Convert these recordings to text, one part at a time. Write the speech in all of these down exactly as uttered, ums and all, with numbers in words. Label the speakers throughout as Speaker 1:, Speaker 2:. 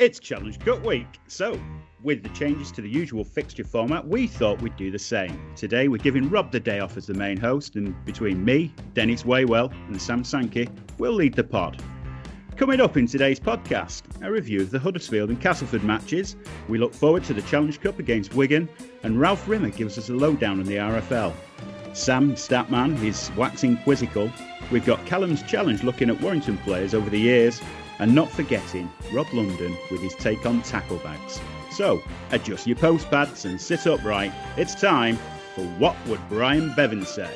Speaker 1: It's Challenge Cup week, so with the changes to the usual fixture format, we thought we'd do the same. Today we're giving Rob the day off as the main host, and between me, Dennis Waywell and Sam Sankey, we'll lead the pod. Coming up in today's podcast, a review of the Huddersfield and Castleford matches. We look forward to the Challenge Cup against Wigan, and Ralph Rimmer gives us a lowdown on the R F L. Sam, Statman, is waxing quizzical. We've got Callum's Challenge looking at Warrington players over the years, and not forgetting Rob London with his take on tackle bags. So, adjust your post pads and sit upright. It's time for What Would Brian Bevan Say?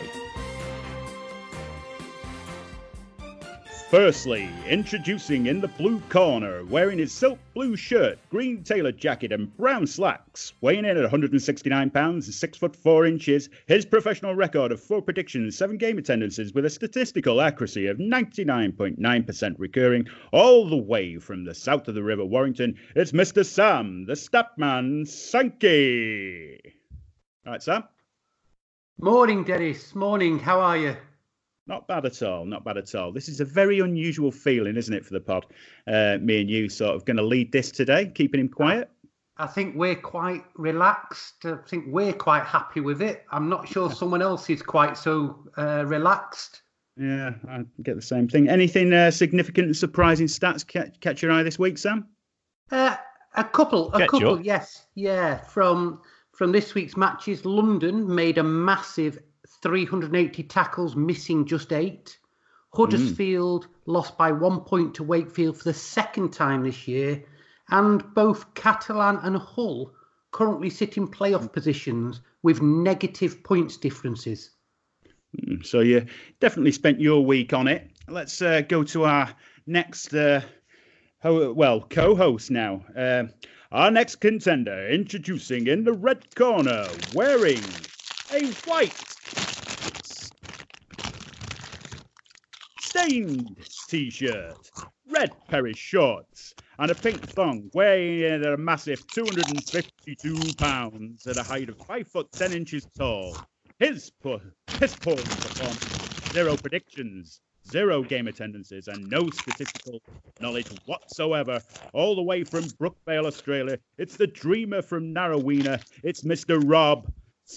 Speaker 1: Firstly, introducing in the blue corner, wearing his silk blue shirt, green tailored jacket and brown slacks, weighing in at one hundred sixty-nine pounds and six foot four inches, his professional record of four predictions, seven game attendances with a statistical accuracy of ninety-nine point nine percent recurring, all the way from the south of the River Warrington, it's Mister Sam, the Statman Sankey. All right, Sam?
Speaker 2: Morning, Dennis. Morning. How are you?
Speaker 1: Not bad at all, not bad at all. This is a very unusual feeling, isn't it, for the pod? Uh, me and you sort of going to lead this today, keeping him quiet.
Speaker 2: I think we're quite relaxed. I think we're quite happy with it. I'm not sure someone else is quite so uh, relaxed.
Speaker 1: Yeah, I get the same thing. Anything uh, significant and surprising stats catch, catch your eye this week, Sam?
Speaker 2: Uh, a couple, a
Speaker 3: Catch
Speaker 2: couple,
Speaker 3: up.
Speaker 2: yes. Yeah, from, from this week's matches, London made a massive three hundred eighty tackles, missing just eight. Huddersfield mm. lost by one point to Wakefield for the second time this year. And both Catalan and Hull currently sit in playoff positions with negative points differences.
Speaker 1: Mm, so you definitely spent your week on it. Let's uh, go to our next, uh, ho- well, co-host now. Uh, our next contender, introducing in the red corner, wearing a white stained t-shirt, red Paris shorts, and a pink thong, weighing in at a massive two hundred fifty-two pounds at a height of five foot ten inches tall. His pu- piss poor performance, zero predictions, zero game attendances, and no statistical knowledge whatsoever. All the way from Brookvale, Australia, it's the dreamer from Narrowena. It's Mister Rob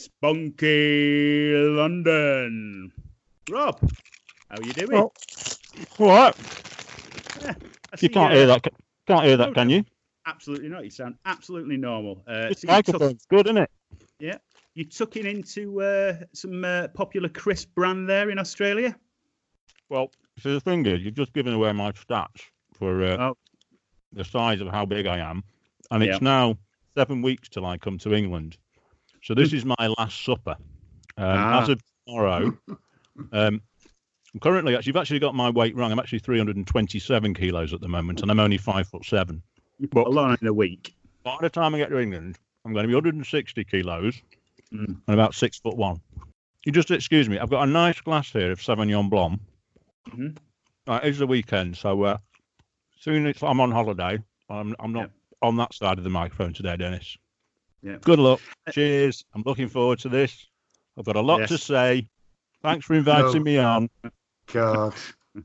Speaker 1: Spunky London. Rob, how are you doing?
Speaker 3: Well, all right.
Speaker 1: Yeah,
Speaker 3: you can't uh, hear that. Can't hear that, no, can you?
Speaker 1: Absolutely not. You sound absolutely normal. Uh,
Speaker 3: this
Speaker 1: so
Speaker 3: microphone's took, good, isn't it?
Speaker 1: Yeah. You tucking into uh, some uh, popular crisp brand there in Australia?
Speaker 3: Well, so the thing is, you've just given away my stats for uh, oh. the size of how big I am, and it's yeah. now seven weeks till I come to England. So this is my last supper. Um, ah. As of tomorrow, um, I'm currently, actually, you've actually got my weight wrong. I'm actually three hundred twenty-seven kilos at the moment, and I'm only five foot seven.
Speaker 1: You put a lot in a week.
Speaker 3: By the time I get to England, I'm going to be one hundred sixty kilos mm. and about six foot one. You just excuse me. I've got a nice glass here of Sauvignon Blanc. Mm-hmm. Right, it's the weekend, so uh, soon as I'm on holiday, I'm, I'm not yeah. on that side of the microphone today, Dennis. Yeah. Good luck. Cheers. I'm looking forward to this. I've got a lot yes. to say. Thanks for inviting no. me on.
Speaker 2: God.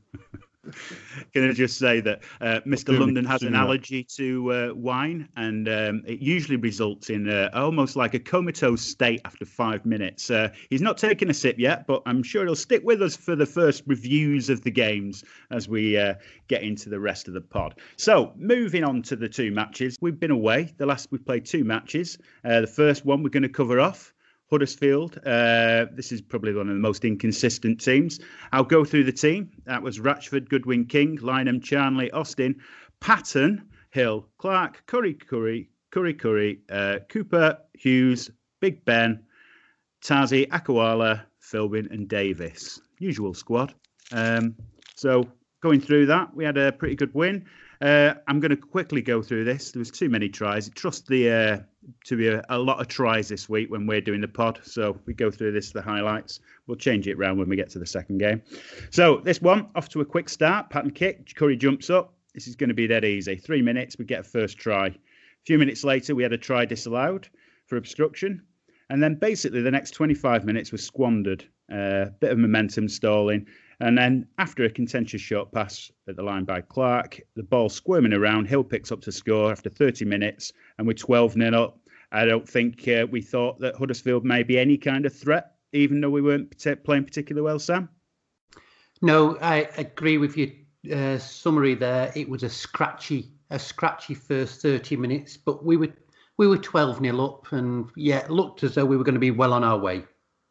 Speaker 1: Can I just say that uh, Mister London has an allergy to uh, wine, and um, it usually results in uh, almost like a comatose state after five minutes. Uh, he's not taken a sip yet, but I'm sure he'll stick with us for the first reviews of the games as we uh, get into the rest of the pod. So, moving on to the two matches. We've been away. The last we played two matches. Uh, the first one we're going to cover off. Huddersfield. Uh, this is probably one of the most inconsistent teams. I'll go through the team. That was Ratchford, Goodwin, King, Lynham, Charnley, Austin, Patton, Hill, Clark, Curry, Curry, Curry, Curry, uh, Cooper, Hughes, Big Ben, Tazi, Akawala, Philbin, and Davis. Usual squad. Um, so going through that, we had a pretty good win. Uh, I'm going to quickly go through this. There was too many tries. Trust the uh, to be a, a lot of tries this week when we're doing the pod. So we go through this, the highlights. We'll change it around when we get to the second game. So this one, off to a quick start. Pattern kick. Curry jumps up. This is going to be dead easy. Three minutes, we get a first try. A few minutes later, we had a try disallowed for obstruction. And then basically the next twenty-five minutes was squandered. A uh, bit of momentum stalling. And then after a contentious short pass at the line by Clark, the ball squirming around, Hill picks up to score after thirty minutes, and we're twelve nil up. I don't think uh, we thought that Huddersfield may be any kind of threat, even though we weren't playing particularly well, Sam.
Speaker 2: No, I agree with your uh, summary there. It was a scratchy, a scratchy first thirty minutes, but we were we were twelve nil up, and yeah, it looked as though we were going to be well on our way.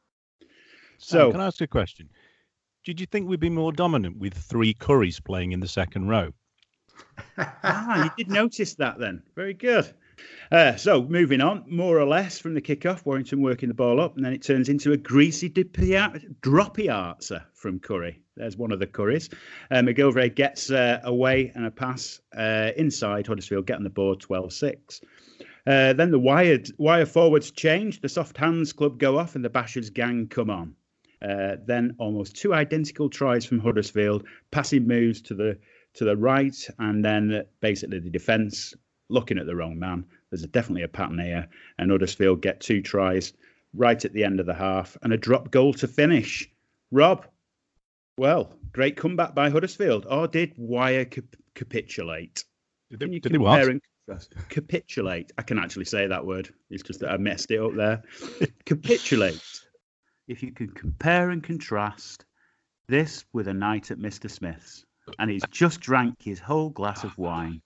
Speaker 3: So, um, can I ask you a question? Did you think we'd be more dominant with three Curries playing in the second row?
Speaker 1: ah, you did notice that then. Very good. Uh, so, moving on, more or less from the kickoff, Warrington working the ball up, and then it turns into a greasy, dippy, droppy answer from Curry. There's one of the Curries. Uh, McGilvray gets uh, away and a pass uh, inside Huddersfield, getting the board twelve six. Uh, then the wired, wire forwards change, the soft hands club go off, and the Bashers gang come on. Uh, then almost two identical tries from Huddersfield, passing moves to the to the right, and then basically the defence looking at the wrong man. There's a, definitely a pattern here, and Huddersfield get two tries right at the end of the half and a drop goal to finish. Rob, well, great comeback by Huddersfield, or did Wire cap- capitulate?
Speaker 3: Did they, did they what? And
Speaker 1: capitulate. I can actually say that word. It's just that I messed it up there. Capitulate. If you can compare and contrast this with a night at Mister Smith's, and he's just drank his whole glass of wine.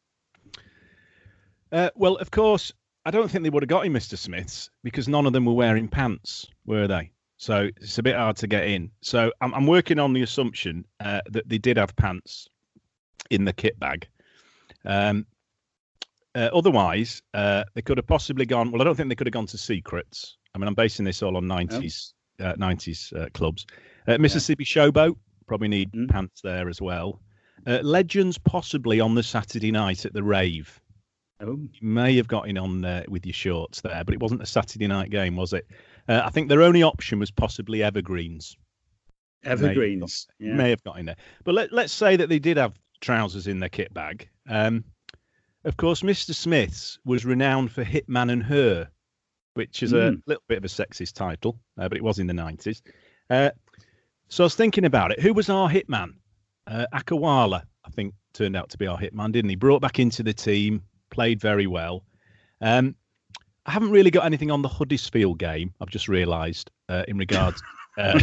Speaker 3: Uh, well, of course, I don't think they would have got in Mister Smith's because none of them were wearing pants, were they? So it's a bit hard to get in. So I'm, I'm working on the assumption uh, that they did have pants in the kit bag. Um, uh, otherwise, uh, they could have possibly gone. Well, I don't think they could have gone to Secrets. I mean, I'm basing this all on nineties. Oh. Uh, nineties uh, clubs. Uh, Mississippi yeah. Showboat, probably need mm. pants there as well. Uh, Legends, possibly on the Saturday night at the Rave. Oh. You may have got in on uh, with your shorts there, but it wasn't a Saturday night game, was it? Uh, I think their only option was possibly Evergreens.
Speaker 1: Evergreens,
Speaker 3: may have got, yeah. may have got in there. But let, let's say that they did have trousers in their kit bag. Um, of course, Mister Smith's was renowned for Hitman and Her, which is mm. a little bit of a sexist title, uh, but it was in the nineties. Uh, so I was thinking about it. Who was our hitman? Uh, Akawala, I think, turned out to be our hitman, didn't he? Brought back into the team, played very well. Um, I haven't really got anything on the Huddersfield game, I've just realised, uh, in regards uh,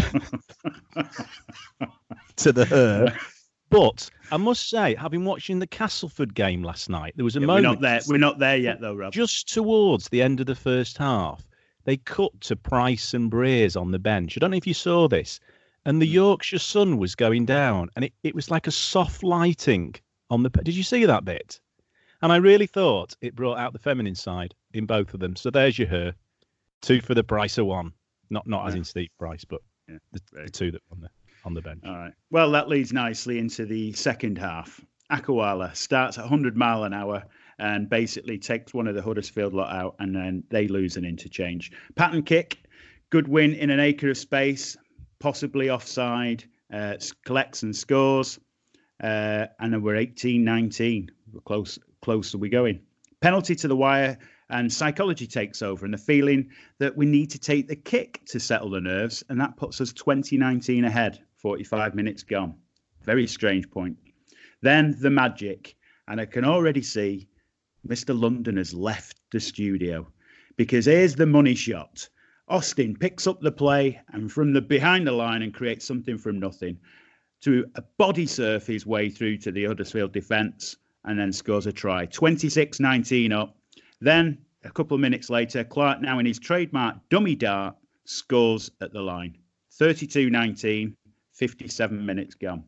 Speaker 3: to the Her. But I must say, having watching the Castleford game last night, there was a yeah, moment.
Speaker 1: We're not there. We're not there yet, though, Rob.
Speaker 3: Just towards the end of the first half, they cut to Price and Breers on the bench. I don't know if you saw this, and the Yorkshire sun was going down, and it, it was like a soft lighting on the. Did you see that bit? And I really thought it brought out the feminine side in both of them. So there's your Her, two for the price of one. Not not yeah. as in Steve Price, but yeah, the, the two that won there. On the bench.
Speaker 1: All right. Well, that leads nicely into the second half. Akawala starts at one hundred mile an hour and basically takes one of the Huddersfield lot out, and then they lose an interchange. Pattern kick, good win in an acre of space, possibly offside, uh, collects and scores, uh, and then we're eighteen nineteen. We're close, close are we going? Penalty to the Wire, and psychology takes over, and the feeling that we need to take the kick to settle the nerves, and that puts us twenty nineteen ahead. forty-five minutes gone. Very strange point. Then the magic. And I can already see Mister London has left the studio, because here's the money shot. Austin picks up the play and from the behind the line and creates something from nothing to a body surf his way through to the Huddersfield defence and then scores a try. twenty-six nineteen up. Then a couple of minutes later, Clark, now in his trademark dummy dart, scores at the line. thirty-two nineteen. fifty-seven minutes gone.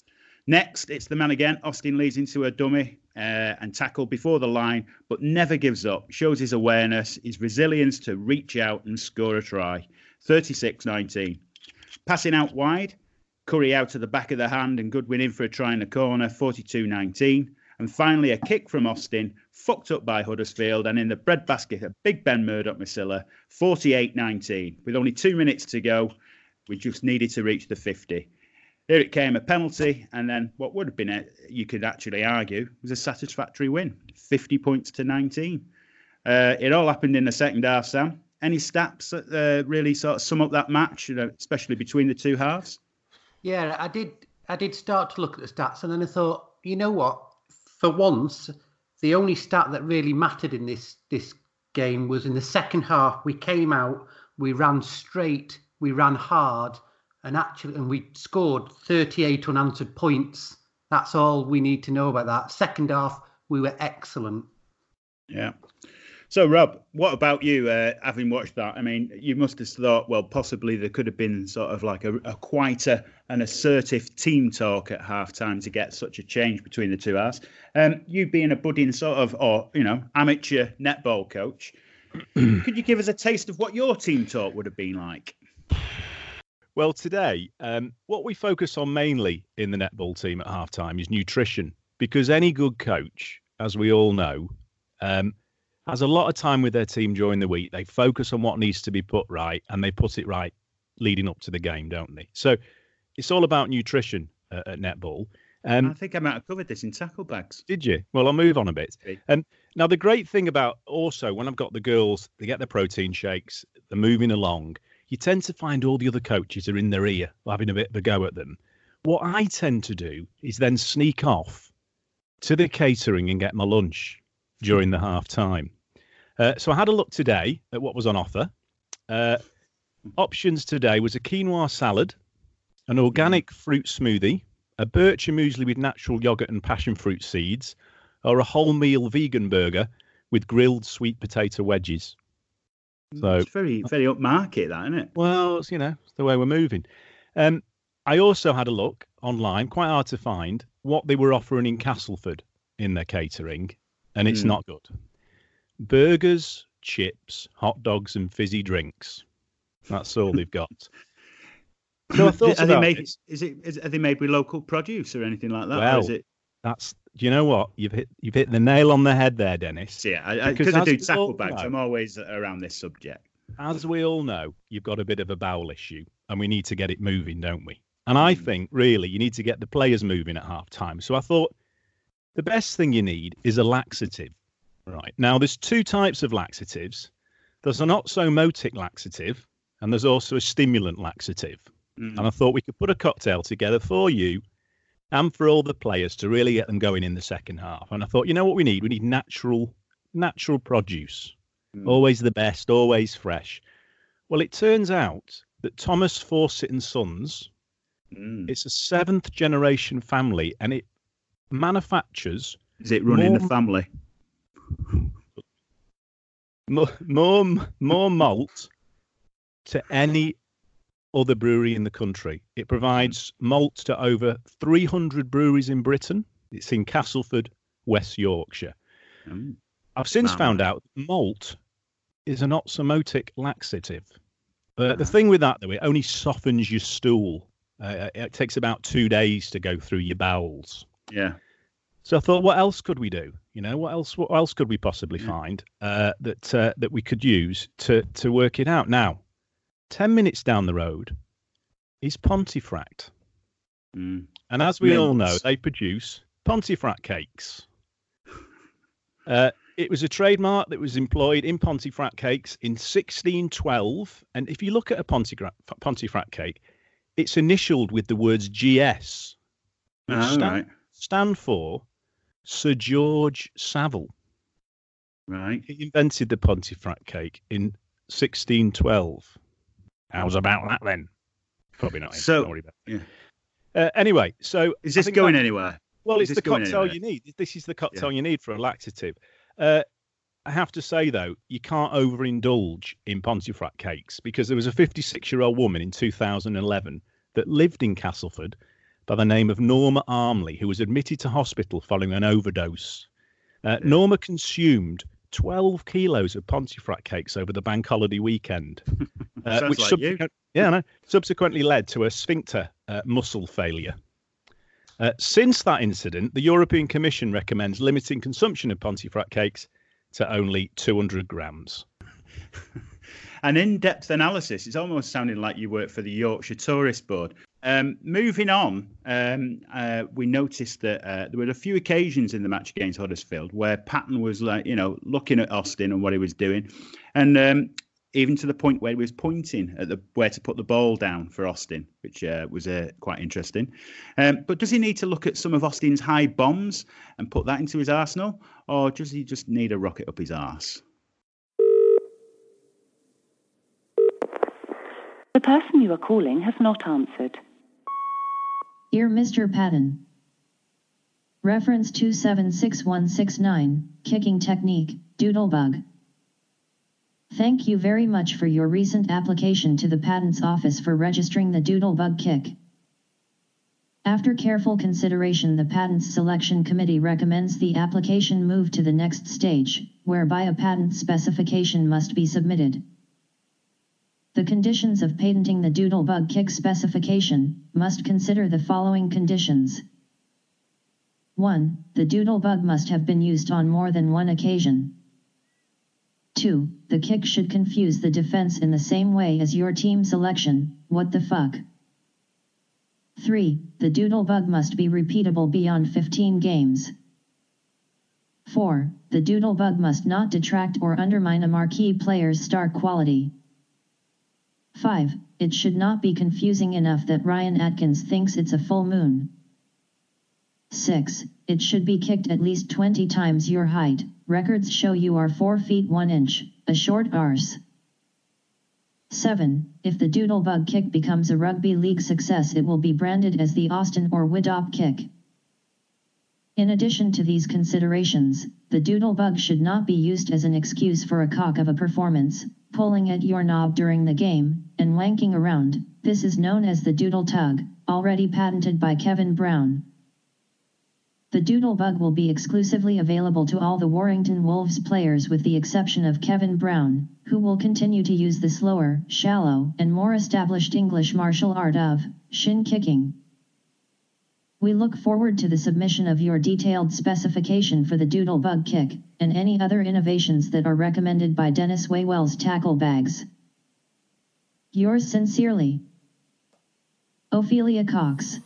Speaker 1: Next, it's the man again. Austin leads into a dummy uh, and tackle before the line, but never gives up. Shows his awareness, his resilience to reach out and score a try. thirty-six nineteen. Passing out wide, Curry out of the back of the hand and Goodwin in for a try in the corner. forty-two nineteen. And finally, a kick from Austin, fucked up by Huddersfield, and in the breadbasket, a big Ben Murdoch-Masila. forty-eight nineteen. With only two minutes to go, we just needed to reach the fifty. Here it came, a penalty, and then what would have been, a, you could actually argue, was a satisfactory win. fifty points to nineteen. Uh, it all happened in the second half, Sam. Any stats that uh, really sort of sum up that match, you know, especially between the two halves?
Speaker 2: Yeah, I did. I did start to look at the stats, and then I thought, you know what? For once, the only stat that really mattered in this this game was in the second half. We came out, we ran straight, we ran hard, and actually, and we scored thirty-eight unanswered points. That's all we need to know about that. Second half, we were excellent.
Speaker 1: Yeah. So, Rob, what about you, uh, having watched that? I mean, you must have thought, well, possibly there could have been sort of like a, a quieter and assertive team talk at halftime to get such a change between the two halves. Um, you being a budding sort of, or, you know, amateur netball coach, could you give us a taste of what your team talk would have been like?
Speaker 3: Well, today, um, what we focus on mainly in the netball team at halftime is nutrition, because any good coach, as we all know, um, has a lot of time with their team during the week. They focus on what needs to be put right, and they put it right leading up to the game, don't they? So it's all about nutrition uh, at netball. Um,
Speaker 1: I think I might have covered this in tackle bags.
Speaker 3: Did you? Well, I'll move on a bit. And um, now the great thing about also when I've got the girls, they get their protein shakes, they're moving along. You tend to find all the other coaches are in their ear, having a bit of a go at them. What I tend to do is then sneak off to the catering and get my lunch during the half time. Uh, so I had a look today at what was on offer. Uh, options today was a quinoa salad, an organic fruit smoothie, a bircher muesli with natural yogurt and passion fruit seeds, or a wholemeal vegan burger with grilled sweet potato wedges. So
Speaker 1: it's very, very upmarket, that, isn't it?
Speaker 3: Well, it's, you know, it's the way we're moving. Um, I also had a look online, quite hard to find, what they were offering in Castleford in their catering, and it's mm. not good. Burgers, chips, hot dogs, and fizzy drinks. That's all they've got. So I thought,
Speaker 1: are
Speaker 3: about
Speaker 1: they made?
Speaker 3: it.
Speaker 1: Is it? Is, are they made with local produce or anything like that?
Speaker 3: Well,
Speaker 1: or is it?
Speaker 3: That's. Do you know what? You've hit. You've hit the nail on the head there, Dennis.
Speaker 1: Yeah, because I, I, I do tackle bags. Know, I'm always around this subject.
Speaker 3: As we all know, you've got a bit of a bowel issue, and we need to get it moving, don't we? And I think really you need to get the players moving at half time. So I thought the best thing you need is a laxative. Right. Now, there's two types of laxatives. There's an oxomotic laxative, and there's also a stimulant laxative. Mm. And I thought we could put a cocktail together for you and for all the players to really get them going in the second half. And I thought, you know what we need? We need natural, natural produce. Mm. Always the best, always fresh. Well, it turns out that Thomas Fawcett and Sons, mm. it's a seventh generation family, and it manufactures.
Speaker 1: Is it running more, the family?
Speaker 3: More, more, more malt to any other brewery in the country. It provides malt to over three hundred breweries in Britain. It's in Castleford, West Yorkshire. Mm. I've since wow. found out malt is an oxomotic laxative. Uh, wow. The thing with that, though, it only softens your stool. Uh, it takes about two days to go through your bowels.
Speaker 1: Yeah.
Speaker 3: So I thought, what else could we do? You know, what else? What else could we possibly yeah. find uh, that uh, that we could use to to work it out? Now, ten minutes down the road is Pontefract, mm. and as we Mints. all know, they produce Pontefract cakes. Uh, it was a trademark that was employed in Pontefract cakes in sixteen twelve, and if you look at a Pontefract, Pontefract cake, it's initialed with the words G S, which
Speaker 1: oh,
Speaker 3: stand,
Speaker 1: right.
Speaker 3: stand for Sir George Savile.
Speaker 1: Right.
Speaker 3: He invented the Pontefract cake in sixteen twelve. How's about that then? Probably not.
Speaker 1: So,
Speaker 3: Don't worry about it.
Speaker 1: Yeah.
Speaker 3: Uh, anyway, so
Speaker 1: is this going that, anywhere?
Speaker 3: Well,
Speaker 1: is
Speaker 3: it's the cocktail anywhere? you need. This is the cocktail yeah. you need for a laxative. Uh, I have to say, though, you can't overindulge in Pontefract cakes, because there was a fifty-six-year-old woman in two thousand eleven that lived in Castleford by the name of Norma Armley, who was admitted to hospital following an overdose. Uh, yeah. Norma consumed twelve kilos of Pontefract cakes over the bank holiday weekend, uh, which
Speaker 1: like
Speaker 3: subsequent, yeah, no, subsequently led to a sphincter uh, muscle failure. Uh, since that incident, the European Commission recommends limiting consumption of Pontefract cakes to only two hundred grams.
Speaker 1: An in-depth analysis. It's almost sounding like you work for the Yorkshire Tourist Board. Um, moving on, um, uh, we noticed that uh, there were a few occasions in the match against Huddersfield where Patton was, like, you know, looking at Austin and what he was doing, and um, even to the point where he was pointing at the where to put the ball down for Austin, which uh, was uh, quite interesting. Um, but does he need to look at some of Austin's high bombs and put that into his arsenal, or does he just need a rocket up his arse?
Speaker 4: The person you are calling has not answered.
Speaker 5: Dear Mister Patton. Reference two seven six one six nine, kicking technique, Doodlebug. Thank you very much for your recent application to the Patent's Office for registering the Doodlebug kick. After careful consideration, the Patents Selection Committee recommends the application move to the next stage, whereby a patent specification must be submitted. The conditions of patenting the Doodlebug kick specification must consider the following conditions. one. The Doodlebug must have been used on more than one occasion. two. The kick should confuse the defense in the same way as your team selection, what the fuck. three. The Doodlebug must be repeatable beyond fifteen games. four. The Doodlebug must not detract or undermine a marquee player's star quality. five. It should not be confusing enough that Ryan Atkins thinks it's a full moon. six. It should be kicked at least twenty times your height. Records show you are four feet one inch, a short arse. seven. If the Doodlebug kick becomes a rugby league success, it will be branded as the Austin or Widop kick. In addition to these considerations, the Doodlebug should not be used as an excuse for a cock of a performance, pulling at your knob during the game, and wanking around. This is known as the Doodle Tug, already patented by Kevin Brown. The Doodlebug will be exclusively available to all the Warrington Wolves players with the exception of Kevin Brown, who will continue to use the slower, shallow, and more established English martial art of shin kicking. We look forward to the submission of your detailed specification for the Doodlebug kick, and any other innovations that are recommended by Dennis Waywell's tackle bags. Yours sincerely, Ophelia Cox.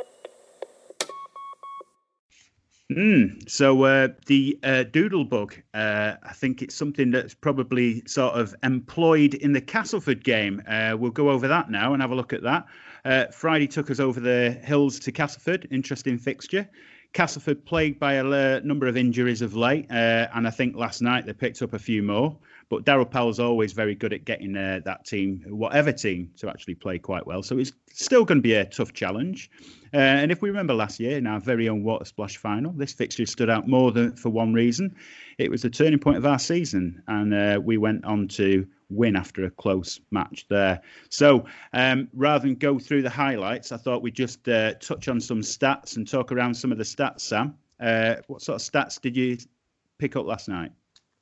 Speaker 1: Mm, so uh, the uh, Doodlebug, uh, I think it's something that's probably sort of employed in the Castleford game. Uh, we'll go over that now and have a look at that. Uh, Friday took us over the hills to Castleford. Interesting fixture. Castleford plagued by a uh, number of injuries of late, uh, and I think last night they picked up a few more. But Daryl Powell's always very good at getting uh, that team, whatever team, to actually play quite well. So it's still going to be a tough challenge. Uh, and if we remember last year in our very own Water Splash final, this fixture stood out more than for one reason. It was the turning point of our season, and uh, we went on to win after a close match there. So um, rather than go through the highlights, I thought we'd just uh, touch on some stats and talk around some of the stats, Sam. Uh, what sort of stats did you pick up last night?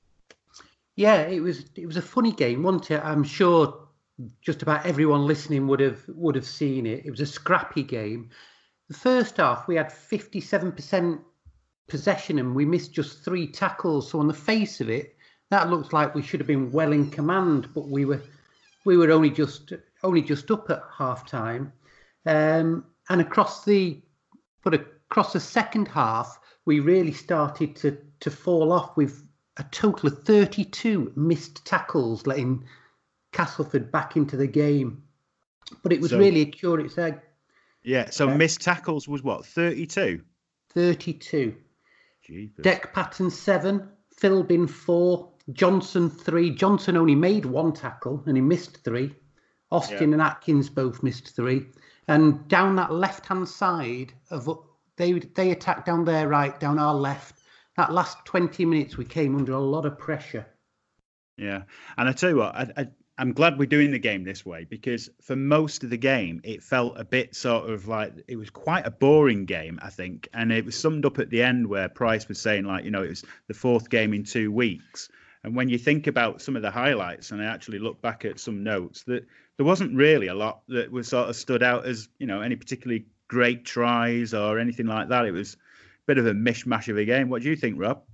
Speaker 2: Yeah, it was it was a funny game, wasn't it? I'm sure just about everyone listening would have would have seen it. It was a scrappy game. The first half, we had fifty-seven percent possession and we missed just three tackles. So on the face of it, that looks like we should have been well in command, but we were we were only just only just up at half time. Um, and across the but across the second half, we really started to to fall off with a total of thirty-two missed tackles, letting Castleford back into the game. But it was so, really a curious egg.
Speaker 1: Yeah, so uh, missed tackles was what, thirty-two?
Speaker 2: thirty-two.
Speaker 1: Jeepers.
Speaker 2: Deck Patton seven, Philbin four, Johnson three. Johnson only made one tackle and he missed three. Austin yeah. and Atkins both missed three. And down that left-hand side, of they they attacked down their right, down our left. That last twenty minutes, we came under a lot of pressure.
Speaker 1: Yeah. And I tell you what, I, I, I'm glad we're doing the game this way, because for most of the game, it felt a bit sort of like it was quite a boring game, I think. And it was summed up at the end where Price was saying, like, you know, it was the fourth game in two weeks. And when you think about some of the highlights, and I actually look back at some notes, that there wasn't really a lot that was sort of stood out as, you know, any particularly great tries or anything like that. It was bit of a mishmash of a game. What do you think, Rob?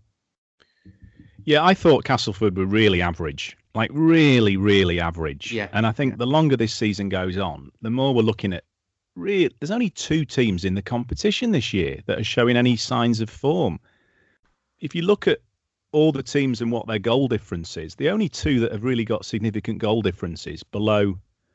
Speaker 3: Yeah, I thought Castleford were really average, like really, really average.
Speaker 2: Yeah.
Speaker 3: And I think
Speaker 2: yeah.
Speaker 3: the longer this season goes on, the more we're looking at real. There's only two teams in the competition this year that are showing any signs of form. If you look at all the teams and what their goal difference is, the only two that have really got significant goal differences below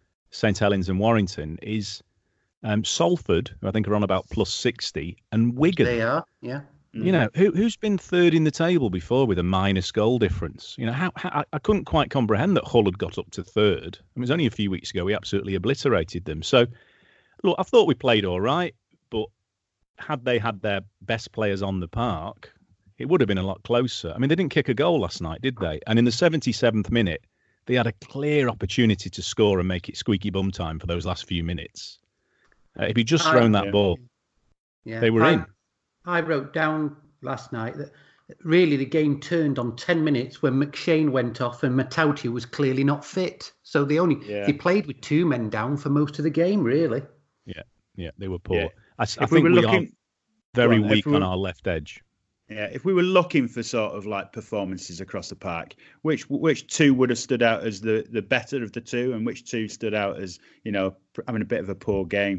Speaker 3: St Helens and Warrington is um, Salford, who I think are on about plus sixty, and Wigan.
Speaker 2: They are, yeah.
Speaker 3: You know, who, who's been third in the table before with a minus goal difference? You know, how, how I couldn't quite comprehend that Hull had got up to third. I mean, it was only a few weeks ago we absolutely obliterated them. So, look, I thought we played all right, but had they had their best players on the park, it would have been a lot closer. I mean, they didn't kick a goal last night, did they? And in the seventy-seventh minute, they had a clear opportunity to score and make it squeaky bum time for those last few minutes. Uh, if he'd just thrown I, that yeah. ball, yeah. they were
Speaker 2: I,
Speaker 3: in.
Speaker 2: I wrote down last night that really the game turned on ten minutes when McShane went off and Matauti was clearly not fit. So they only yeah. they played with two men down for most of the game, really.
Speaker 3: Yeah, yeah, they were poor.
Speaker 1: Yeah.
Speaker 3: I, I
Speaker 1: think
Speaker 3: we, were
Speaker 1: we
Speaker 3: looking, are very
Speaker 1: on,
Speaker 3: weak
Speaker 1: we were,
Speaker 3: on our left edge.
Speaker 1: Yeah, if we were looking for sort of like performances across the park, which which two would have stood out as the, the better of the two, and which two stood out as, you know, having a bit of a poor game?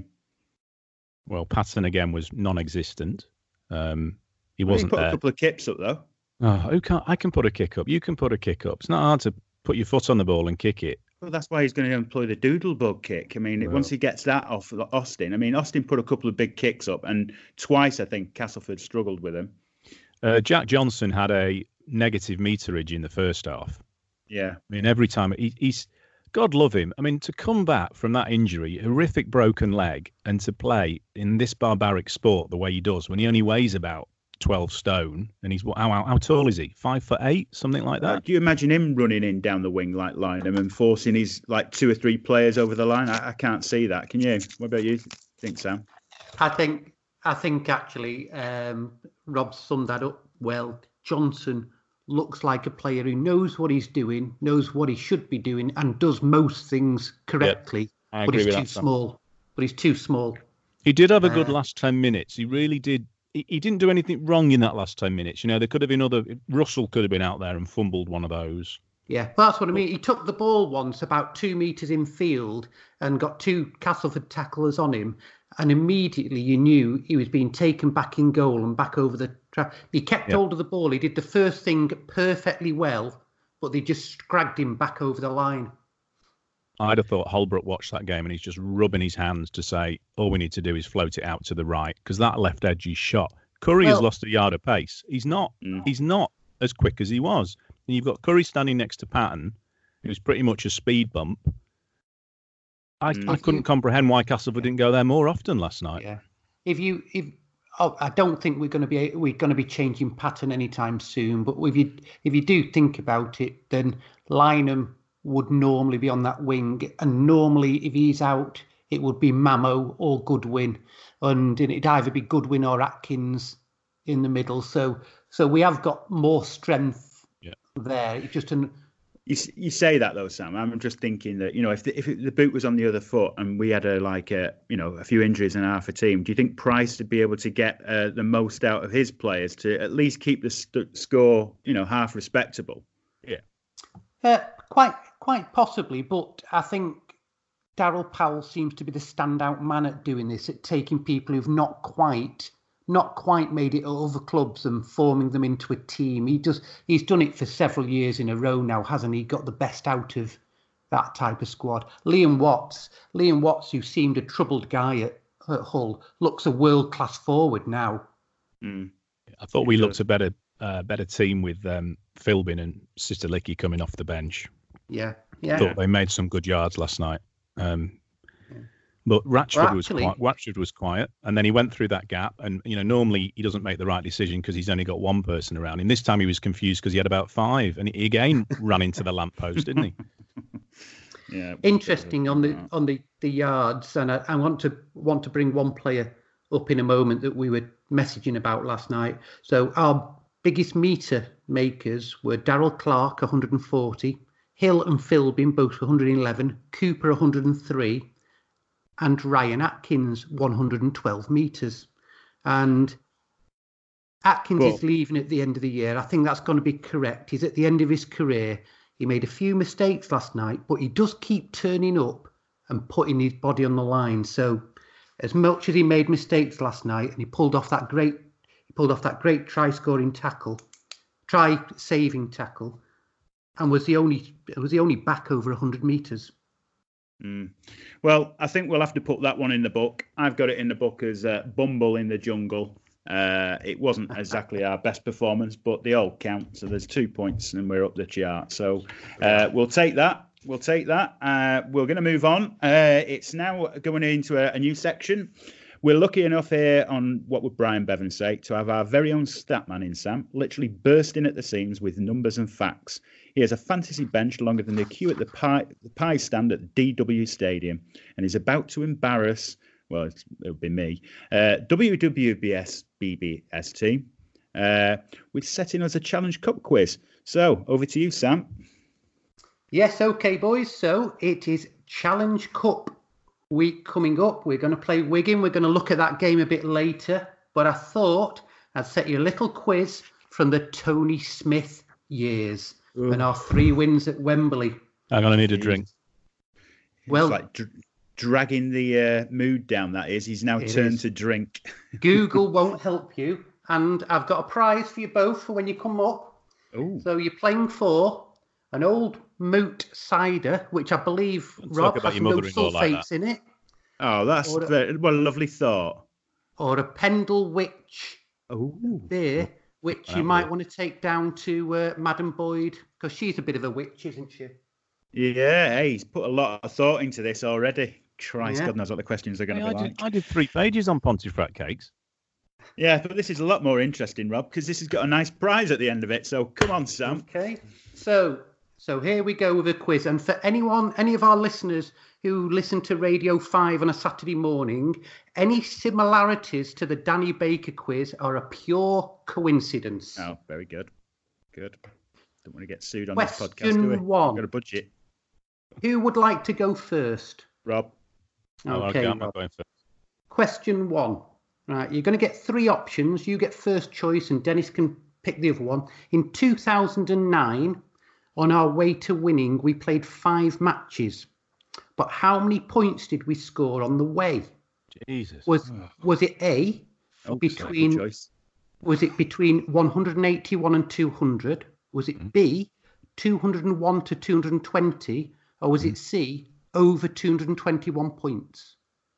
Speaker 3: Well, Patton again was non-existent. Um, he
Speaker 1: well,
Speaker 3: wasn't
Speaker 1: he put
Speaker 3: there.
Speaker 1: a couple of kicks up though.
Speaker 3: Oh, who can't? I can put a kick up. You can put a kick up. It's not hard to put your foot on the ball and kick it.
Speaker 1: Well, that's why he's going to employ the doodlebug kick. I mean, well, once he gets that off Austin, I mean, Austin put a couple of big kicks up, and twice I think Castleford struggled with him.
Speaker 3: Uh, Jack Johnson had a negative meterage in the first half.
Speaker 1: Yeah,
Speaker 3: I mean, every time he, he's, God love him. I mean, to come back from that injury, horrific broken leg, and to play in this barbaric sport the way he does, when he only weighs about twelve stone, and he's how, how, how tall is he? Five foot eight, something like that.
Speaker 1: Uh, do you imagine him running in down the wing like Lynham and forcing his like two or three players over the line? I, I can't see that. Can you? What about you? Think, Sam?
Speaker 2: I think I think actually um, Rob summed that up well. Johnson looks like a player who knows what he's doing, knows what he should be doing, and does most things correctly.
Speaker 3: Yep,
Speaker 2: but he's too
Speaker 3: that,
Speaker 2: small. Sam. But he's too small.
Speaker 3: He did have a good uh, last ten minutes. He really did. He, he didn't do anything wrong in that last ten minutes. You know, there could have been other. Russell could have been out there and fumbled one of those.
Speaker 2: Yeah, well, that's what I mean. He took the ball once about two metres in field and got two Castleford tacklers on him. And immediately you knew he was being taken back in goal and back over the track. He kept yep. hold of the ball. He did the first thing perfectly well, but they just scragged him back over the line.
Speaker 3: I'd have thought Holbrook watched that game and he's just rubbing his hands to say, all we need to do is float it out to the right, because that left edge he's shot. Curry well, has lost a yard of pace. He's not. Mm. He's not as quick as he was. And you've got Curry standing next to Patton, who's pretty much a speed bump. I, mm. I couldn't comprehend why Castleford didn't go there more often last night.
Speaker 2: Yeah, if you if oh, I don't think we're going to be we're going to be changing pattern anytime soon. But if you if you do think about it, then Lynham would normally be on that wing, and normally if he's out, it would be Mamo or Goodwin, and it'd either be Goodwin or Atkins in the middle. So so we have got more strength yeah. there. It's just an.
Speaker 1: You you say that though, Sam. I'm just thinking that, you know, if the, if the boot was on the other foot and we had a like a you know a few injuries in half a team, do you think Price would be able to get uh, the most out of his players to at least keep the st- score you know half respectable?
Speaker 3: Yeah,
Speaker 2: uh, quite quite possibly. But I think Daryl Powell seems to be the standout man at doing this, at taking people who've not quite. not quite made it at other clubs and forming them into a team. He does. He's done it for several years in a row now, hasn't he? Got the best out of that type of squad. Liam Watts, Liam Watts, who seemed a troubled guy at, at Hull, looks a world-class forward now.
Speaker 1: Mm.
Speaker 3: I thought we looked a better uh, better team with um, Philbin and Sisterlicki coming off the bench.
Speaker 2: Yeah, yeah.
Speaker 3: I thought they made some good yards last night. Um, yeah. But Ratchford well, actually, was quiet. Ratchford was quiet, and then he went through that gap. And you know, normally he doesn't make the right decision because he's only got one person around. And this time he was confused because he had about five, and he again ran into the lamppost, didn't he?
Speaker 1: Yeah.
Speaker 2: Interesting on the on the, the yards, and I, I want to want to bring one player up in a moment that we were messaging about last night. So our biggest meter makers were Daryl Clark, one hundred forty, Hill and Philbin, both one hundred eleven, Cooper, one hundred three. And Ryan Atkins, one hundred twelve metres. And Atkins well, is leaving at the end of the year. I think that's going to be correct. He's at the end of his career. He made a few mistakes last night, but he does keep turning up and putting his body on the line. So as much as he made mistakes last night and he pulled off that great he pulled off that great try-scoring tackle, try saving tackle, and was the only was the only back over one hundred metres.
Speaker 1: Mm. Well, I think we'll have to put that one in the book. I've got it in the book as uh, Bumble in the Jungle. Uh, it wasn't exactly our best performance, but they all count. So there's two points and we're up the chart. So uh, we'll take that. We'll take that. Uh, we're going to move on. Uh, it's now going into a, a new section. We're lucky enough here on What Would Brian Bevan Say to have our very own stat man in Sam, literally bursting at the seams with numbers and facts. He has a fantasy bench longer than the queue at the pie, the pie stand at D W Stadium, and he's about to embarrass, well, it's, it'll be me, uh, W W B S B B S team uh, with setting us a Challenge Cup quiz. So, over to you, Sam.
Speaker 2: Yes, okay, boys. So, it is Challenge Cup week coming up. We're going to play Wigan. We're going to look at that game a bit later. But I thought I'd set you a little quiz from the Tony Smith years. Ooh. And our three wins at Wembley.
Speaker 3: I'm going to need a drink.
Speaker 1: Well, it's like dr- dragging the uh, mood down, that is. He's now turned is. to drink.
Speaker 2: Google won't help you. And I've got a prize for you both for when you come up.
Speaker 1: Ooh.
Speaker 2: So you're playing for an old Moot cider, which I believe, Rob, has no sulfates like in it.
Speaker 1: Oh, that's a, very, what a lovely thought.
Speaker 2: Or a Pendle Witch
Speaker 1: Ooh.
Speaker 2: beer, which you might want to take down to uh, Madam Boyd, because she's a bit of a witch, isn't she?
Speaker 1: Yeah, hey, he's put a lot of thought into this already. Christ, yeah. God knows what the questions are going to
Speaker 3: hey,
Speaker 1: be
Speaker 3: I
Speaker 1: like.
Speaker 3: Did, I did three pages on Pontefract cakes.
Speaker 1: Yeah, but this is a lot more interesting, Rob, because this has got a nice prize at the end of it. So come on, Sam.
Speaker 2: Okay, so so here we go with a quiz. And for anyone, any of our listeners who listen to Radio five on a Saturday morning, any similarities to the Danny Baker quiz are a pure coincidence.
Speaker 1: Oh, very good. Good. Don't want to get sued on
Speaker 2: Question
Speaker 1: this podcast, do we?
Speaker 2: one.
Speaker 1: We've got a budget.
Speaker 2: Who would like to go first?
Speaker 1: Rob.
Speaker 2: Okay,
Speaker 3: oh, okay I'm
Speaker 2: Rob.
Speaker 3: not going first.
Speaker 2: Question one. Right, you're going to get three options. You get first choice and Dennis can pick the other one. In two thousand nine, on our way to winning, we played five matches. But how many points did we score on the way?
Speaker 3: Jesus.
Speaker 2: Was was it A,
Speaker 1: oh,
Speaker 2: between
Speaker 1: choice.
Speaker 2: was it between one hundred eighty-one and two hundred? Was it mm. B, two hundred one to two hundred twenty? Or was mm. it C, over two hundred twenty-one points?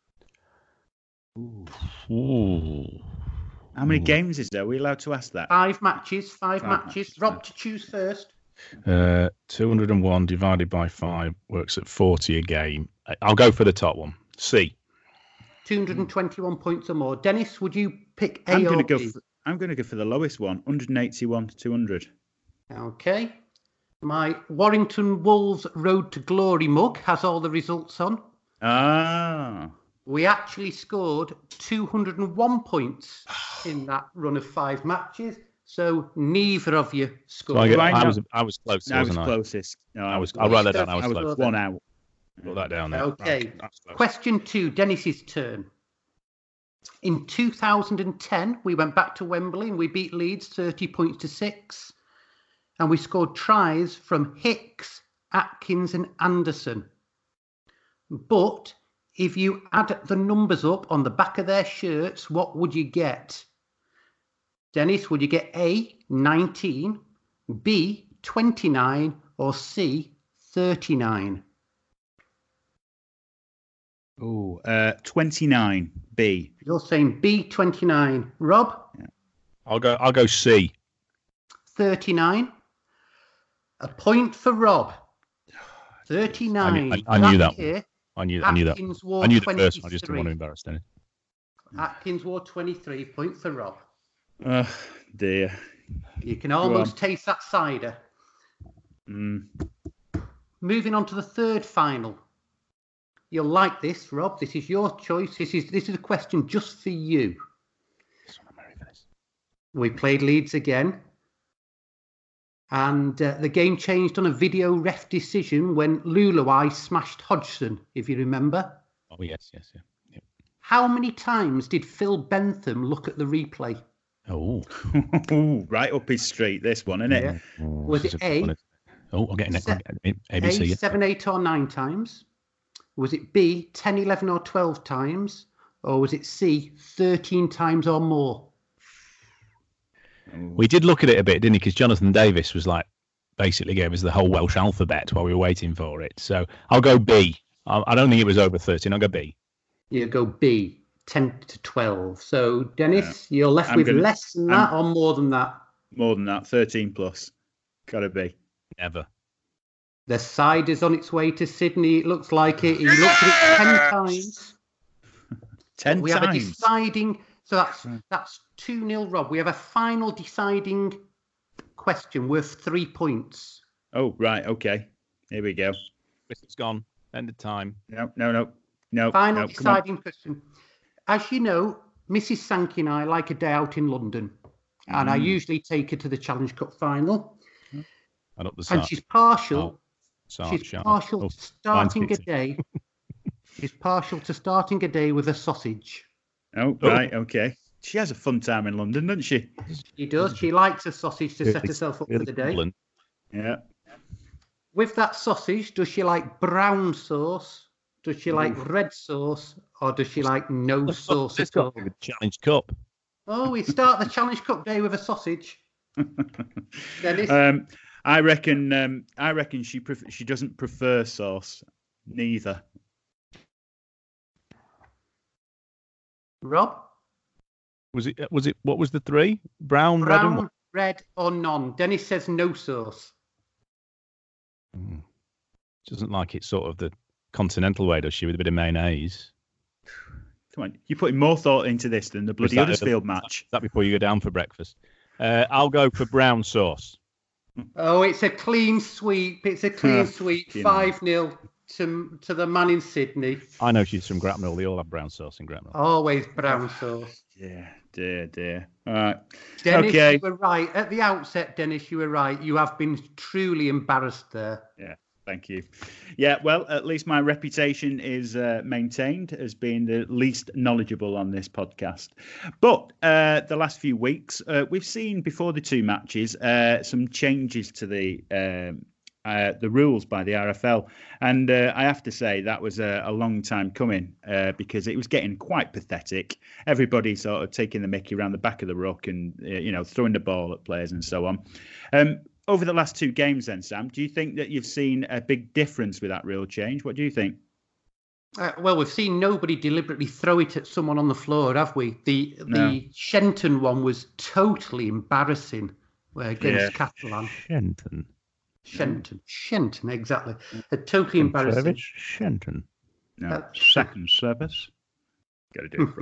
Speaker 3: Ooh. Ooh.
Speaker 1: How many
Speaker 3: Ooh.
Speaker 1: games is there? Are we allowed to ask that?
Speaker 2: Five matches. Five, five matches. matches. Rob, to choose first.
Speaker 3: Uh, two hundred one divided by five works at forty a game. I'll go for the top one. C.
Speaker 2: two hundred twenty-one points or more. Dennis, would you pick A
Speaker 1: I'm
Speaker 2: or
Speaker 1: gonna go
Speaker 2: B?
Speaker 1: for, I'm going to go for the lowest one, one hundred eighty-one to two hundred.
Speaker 2: Okay. My Warrington Wolves Road to Glory mug has all the results on.
Speaker 1: Ah.
Speaker 2: We actually scored two hundred one points in that run of five matches. So neither of you scored.
Speaker 3: So I, get, I was I was close.
Speaker 1: I was
Speaker 3: wasn't
Speaker 1: closest. No,
Speaker 3: I was. I'll write that down. I was,
Speaker 1: I was
Speaker 3: close.
Speaker 1: One out.
Speaker 3: Put that down there.
Speaker 2: Okay. Right. Question two. Dennis's turn. In two thousand ten, we went back to Wembley and we beat Leeds thirty points to six, and we scored tries from Hicks, Atkins, and Anderson. But if you add the numbers up on the back of their shirts, what would you get? Dennis, would you get A, nineteen, B, twenty-nine, or C, thirty-nine?
Speaker 1: Oh, uh, twenty-nine, B.
Speaker 2: You're saying B, twenty-nine. Rob?
Speaker 3: Yeah. I'll go I'll go C.
Speaker 2: thirty-nine. A point for Rob. thirty-nine.
Speaker 3: I, I, I knew that.
Speaker 2: Here,
Speaker 3: I knew that. I knew that. I knew the first one. I just didn't want to embarrass Dennis.
Speaker 2: Atkins wore twenty-three. Point for Rob.
Speaker 1: Oh, dear.
Speaker 2: You can almost taste that cider.
Speaker 1: Mm.
Speaker 2: Moving on to the third final. You'll like this, Rob. This is your choice. This is this is a question just for you. We played Leeds again. And uh, the game changed on a video ref decision when Luluai smashed Hodgson, if you remember.
Speaker 3: Oh, yes, yes, yeah. Yep.
Speaker 2: How many times did Phil Bentham look at the replay?
Speaker 3: Oh.
Speaker 1: Right up his street, this one, isn't it?
Speaker 2: Yeah. Oh, was it A?
Speaker 3: Oh, I'm getting
Speaker 2: se-
Speaker 3: it. A B C.
Speaker 2: A,
Speaker 3: yeah.
Speaker 2: seven, eight, or nine times? Was it B, ten, eleven, or twelve times? Or was it C, thirteen times or more?
Speaker 1: Ooh.
Speaker 3: We did look at it a bit, didn't he? Because Jonathan Davis was like, basically gave us the whole Welsh alphabet while we were waiting for it. So I'll go B. I, I don't think it was over thirteen. I'll go B.
Speaker 2: You go B, ten to twelve. So, Dennis, yeah. you're left
Speaker 1: I'm
Speaker 2: with
Speaker 1: gonna,
Speaker 2: less than that
Speaker 1: I'm,
Speaker 2: or more than that?
Speaker 1: More than that, thirteen plus. Gotta be.
Speaker 3: Never.
Speaker 2: The side is on its way to Sydney. It looks like it. He looked at it ten times.
Speaker 1: ten
Speaker 2: we
Speaker 1: times?
Speaker 2: have a deciding... So that's that's two nil, Rob. We have a final deciding question worth three points.
Speaker 1: Oh, right. Okay. Here we go.
Speaker 3: It's gone. End of time.
Speaker 1: No, no, no. No.
Speaker 2: Final
Speaker 1: no,
Speaker 2: deciding question. As you know, Missus Sankey and I like a day out in London. And mm. I usually take her to the Challenge Cup final.
Speaker 3: And up the
Speaker 2: And she's partial.
Speaker 3: Oh,
Speaker 2: she's
Speaker 3: sharp.
Speaker 2: partial
Speaker 3: Oh,
Speaker 2: to starting a day. She's partial to starting a day with a sausage.
Speaker 1: Oh, right, okay. She has a fun time in London, doesn't she?
Speaker 2: She does. She likes a sausage to set herself up for the day.
Speaker 1: Yeah.
Speaker 2: With that sausage, does she like brown sauce? Does she like Ooh. red sauce? Or does she like no sauce at all?
Speaker 3: Challenge Cup.
Speaker 2: Oh, we start the Challenge Cup day with a sausage. Dennis?
Speaker 1: Um, I reckon. Um, I reckon she pref- she doesn't prefer sauce. Neither.
Speaker 2: Rob?
Speaker 3: Was it? Was it? What was the three? Brown,
Speaker 2: Brown,
Speaker 3: red, and what?
Speaker 2: red, or none. Dennis says no sauce.
Speaker 3: Mm. Doesn't like it sort of the continental way, does she? With a bit of mayonnaise.
Speaker 1: Come on, you're putting more thought into this than the bloody Huddersfield match.
Speaker 3: That before you go down for breakfast. Uh, I'll go for brown sauce.
Speaker 2: Oh, it's a clean sweep. It's a clean sweep. five nil to to the man in Sydney.
Speaker 3: I know she's from Grapnell. They all have brown sauce in Grapnell.
Speaker 2: Always brown sauce.
Speaker 1: Yeah, dear, dear. All right.
Speaker 2: Dennis,
Speaker 1: okay.
Speaker 2: you were right. At the outset, Dennis, you were right. You have been truly embarrassed there.
Speaker 1: Yeah. Thank you. Yeah, well, at least my reputation is uh, maintained as being the least knowledgeable on this podcast. But uh, the last few weeks, uh, we've seen before the two matches uh, some changes to the um, uh, the rules by the R F L. And uh, I have to say that was a, a long time coming uh, because it was getting quite pathetic. Everybody sort of taking the mickey around the back of the ruck and, uh, you know, throwing the ball at players and so on. Um, Over the last two games then, Sam, do you think that you've seen a big difference with that rule change? What do you think?
Speaker 2: Uh, well, we've seen nobody deliberately throw it at someone on the floor, have we? The
Speaker 1: No.
Speaker 2: the Shenton one was totally embarrassing uh, against
Speaker 1: Yeah.
Speaker 2: Catalan.
Speaker 3: Shenton.
Speaker 2: Shenton. Shenton, exactly. Uh, totally embarrassing.
Speaker 3: Service? Shenton.
Speaker 1: No,
Speaker 2: Uh,
Speaker 1: second service. Got to do it.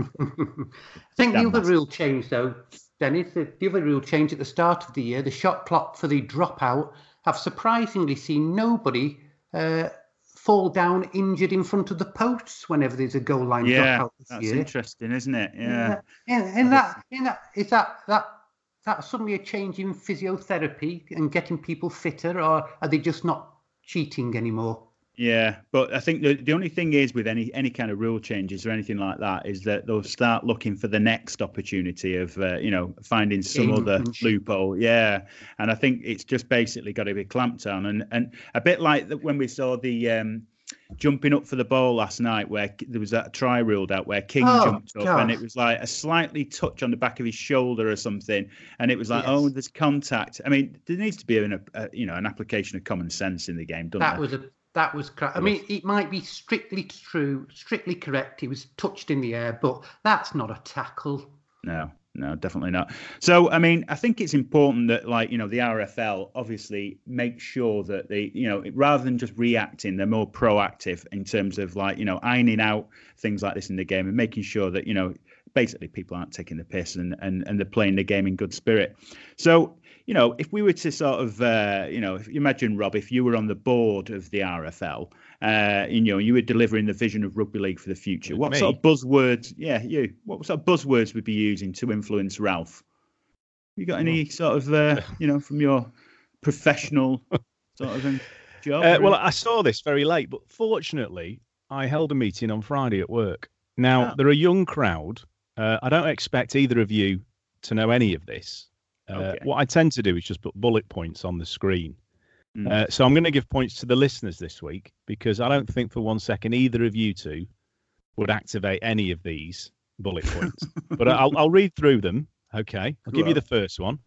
Speaker 2: I think
Speaker 1: Damn
Speaker 2: the other
Speaker 1: massive.
Speaker 2: rule change, though, Dennis, the, the other rule change at the start of the year, the shot clock for the dropout, have surprisingly seen nobody uh, fall down injured in front of the posts whenever there's a goal line
Speaker 1: Yeah,
Speaker 2: dropout this
Speaker 1: that's
Speaker 2: year.
Speaker 1: interesting, isn't it? Yeah.
Speaker 2: In, in that, in that, is that that that suddenly a change in physiotherapy and getting people fitter, or are they just not cheating anymore?
Speaker 1: Yeah, but I think the the only thing is with any any kind of rule changes or anything like that is that they'll start looking for the next opportunity of uh, you know finding some other loophole. Yeah, and I think it's just basically got to be clamped on, and and a bit like that when we saw the um, jumping up for the ball last night, where there was that try ruled out where King
Speaker 2: Oh,
Speaker 1: jumped up
Speaker 2: God.
Speaker 1: and it was like a slightly touch on the back of his shoulder or something, and it was like,
Speaker 2: Yes.
Speaker 1: oh, there's contact. I mean, there needs to be an, a you know an application of common sense in the game, doesn't
Speaker 2: That
Speaker 1: there?
Speaker 2: was a that was crap. I mean, it might be strictly true, strictly correct. He was touched in the air, but that's not a tackle.
Speaker 1: No, no, definitely not. So, I mean, I think it's important that, like, you know, the R F L obviously make sure that they, you know, rather than just reacting, they're more proactive in terms of, like, you know, ironing out things like this in the game and making sure that, you know, basically people aren't taking the piss and, and, and they're playing the game in good spirit. So, you know, if we were to sort of, uh, you know, if you imagine, Rob, if you were on the board of the R F L, uh, you know, you were delivering the vision of rugby league for the future, what
Speaker 3: Me?
Speaker 1: sort of buzzwords, yeah, you, what sort of buzzwords would be using to influence Ralph? You got any sort of, uh, you know, from your professional sort of um, job?
Speaker 3: Uh, well, I saw this very late, but fortunately, I held a meeting on Friday at work. Now,
Speaker 1: Oh.
Speaker 3: they're a young crowd. Uh, I don't expect either of you to know any of this. Uh,
Speaker 1: Okay.
Speaker 3: What I tend to do is just put bullet points on the screen.
Speaker 1: Mm.
Speaker 3: Uh, so I'm going to give points to the listeners this week because I don't think for one second either of you two would activate any of these bullet points. But I'll, I'll read through them. Okay. I'll give you the first one.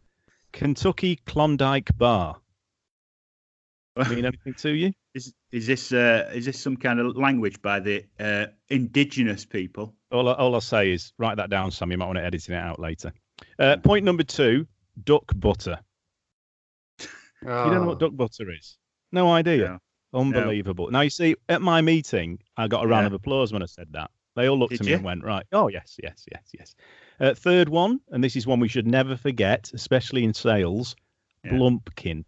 Speaker 3: Kentucky Klondike Bar. Mean anything to you?
Speaker 1: Is is this uh, is this some kind of language by the uh, indigenous people?
Speaker 3: All, I, all I'll say is write that down, Sam. You might want to edit it out later. Uh, point number two, duck butter.
Speaker 2: Oh.
Speaker 3: You don't know what duck butter is? No idea.
Speaker 1: No.
Speaker 3: Unbelievable. No. Now, you see, at my meeting, I got a round
Speaker 1: Yeah.
Speaker 3: of applause when I said that. They all looked
Speaker 1: Did
Speaker 3: at me
Speaker 1: you?
Speaker 3: and went, right. Oh, yes, yes, yes, yes. Uh, third one, and this is one we should never forget, especially in sales,
Speaker 1: Yeah.
Speaker 3: Blumpkin.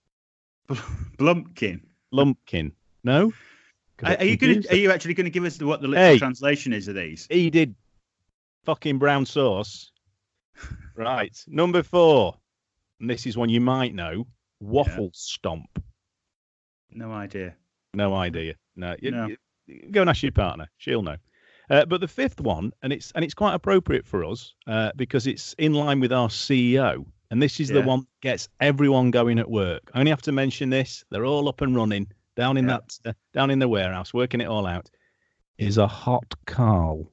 Speaker 1: Blumpkin.
Speaker 3: Lumpkin. No?
Speaker 1: Are, are you going? Are you actually going to give us the, what the literal
Speaker 3: Hey.
Speaker 1: translation is of these?
Speaker 3: He did fucking brown sauce. Right. Number four, and this is one you might know, waffle stomp.
Speaker 1: No idea.
Speaker 3: No idea. No. You,
Speaker 1: No.
Speaker 3: you- go and ask your partner. She'll know. Uh, but the fifth one, and it's and it's quite appropriate for us uh, because it's in line with our C E O, and this is the
Speaker 1: Yeah.
Speaker 3: one that gets everyone going at work. I only have to mention this. They're all up and running down in
Speaker 1: Yeah.
Speaker 3: that uh, down in the warehouse, working it all out. Is a hot Carl.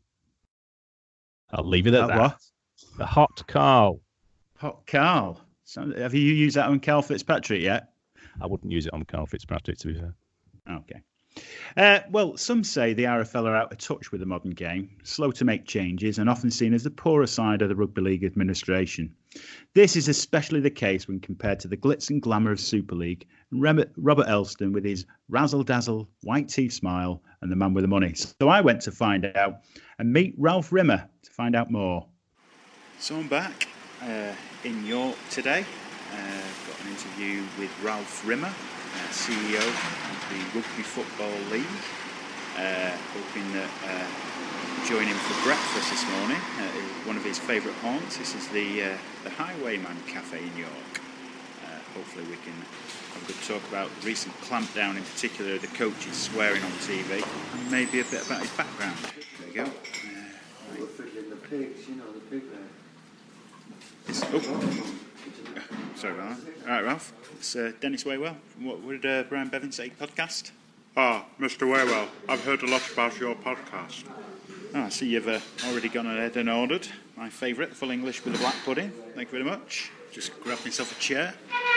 Speaker 3: I'll leave it at
Speaker 1: Uh,
Speaker 3: that.
Speaker 1: what?
Speaker 3: A hot Carl.
Speaker 1: Hot Carl. So, have you used that on Carl Fitzpatrick yet?
Speaker 3: I wouldn't use it on Carl Fitzpatrick, to be fair.
Speaker 1: Okay. Uh, well, some say the R F L are out of touch with the modern game, slow to make changes, and often seen as the poorer side of the Rugby League administration. This is especially the case when compared to the glitz and glamour of Super League, and Rem- Robert Elston with his razzle-dazzle, white teeth smile, and the man with the money. So I went to find out and meet Ralph Rimmer to find out more. So I'm back uh, in York today. Uh, got an interview with Ralph Rimmer, uh, C E O of the Rugby Football League. Uh, hoping that uh, join him for breakfast this morning. Uh, one of his favourite haunts. This is the uh, the Highwayman Cafe in York. Uh, hopefully we can have a good talk about the recent clampdown, in particular the coaches swearing on T V, and maybe a bit about his background. There we go. Uh,
Speaker 6: The pigs, you know, the pig there.
Speaker 1: It's, oh. Sorry about that. All right, Ralph. It's uh, Dennis Waywell. What, what did uh, Brian Bevan say? Podcast?
Speaker 7: Ah, Mister Waywell, I've heard a lot about your podcast.
Speaker 1: Oh, I see you've uh, already gone ahead and ordered my favourite, full English with a black pudding. Thank you very much. Just grab myself a chair.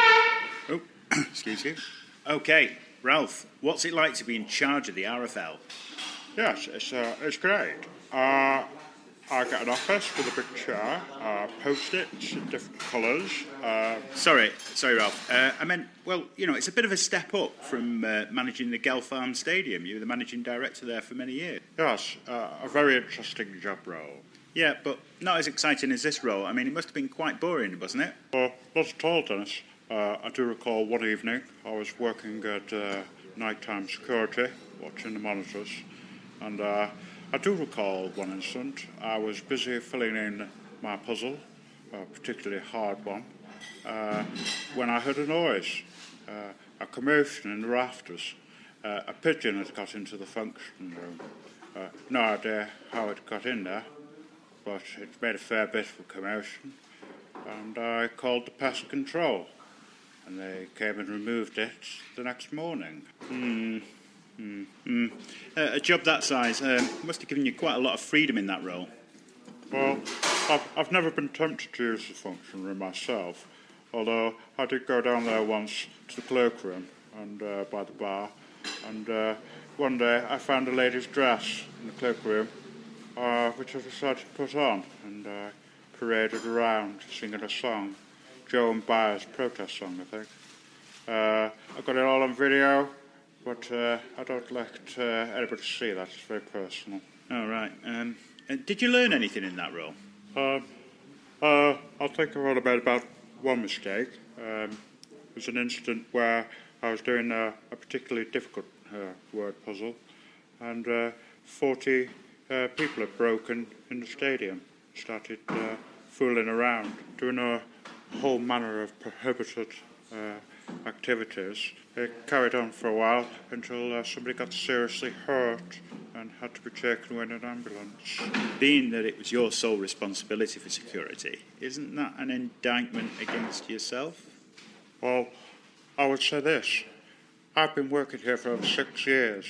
Speaker 1: Oh, excuse you. Okay, Ralph, what's it like to be in charge of the R F L?
Speaker 7: Yes, it's uh, it's great. Uh, I get an office with a big chair, uh, post-its in different colours. Uh,
Speaker 1: Sorry, sorry, Ralph. Uh, I meant, well, you know, it's a bit of a step up from uh, managing the Gelfarm Stadium. You were the managing director there for many years.
Speaker 7: yes, uh, a very interesting job role.
Speaker 1: Yeah, but not as exciting as this role. I mean, it must have been quite boring, wasn't it?
Speaker 7: Well, not at all, Dennis. Uh, I do recall one evening I was working at uh, nighttime security, watching the monitors, and uh, I do recall one incident. I was busy filling in my puzzle, a particularly hard one, uh, when I heard a noise, uh, a commotion in the rafters. Uh, a pigeon had got into the function room. Uh, no idea how it got in there, but it made a fair bit of a commotion, and I called the pest control, and they came and removed it the next morning.
Speaker 1: Hmm. Mm, mm. Uh, a job that size um, must have given you quite a lot of freedom in that role.
Speaker 7: Well, I've, I've never been tempted to use the function room myself, although I did go down there once to the cloakroom and uh, by the bar, and uh, one day I found a lady's dress in the cloakroom, uh, which I decided to put on, and uh, paraded around singing a song, Joe and Byers' protest song, I think. Uh, I got it all on video, but uh, I don't like uh, anybody to see that. It's very personal.
Speaker 1: All right. Um, uh, did you learn anything in that role?
Speaker 7: Uh, uh, I think I've only made about one mistake. Um, it was an incident where I was doing uh, a particularly difficult uh, word puzzle, and uh, forty uh, people had broken in the stadium, started uh, fooling around, doing a whole manner of prohibited uh, activities. It carried on for a while until uh, somebody got seriously hurt and had to be taken away in an ambulance.
Speaker 1: Being that it was your sole responsibility for security, isn't that an indictment against yourself?
Speaker 7: Well, I would say this. I've been working here for over six years,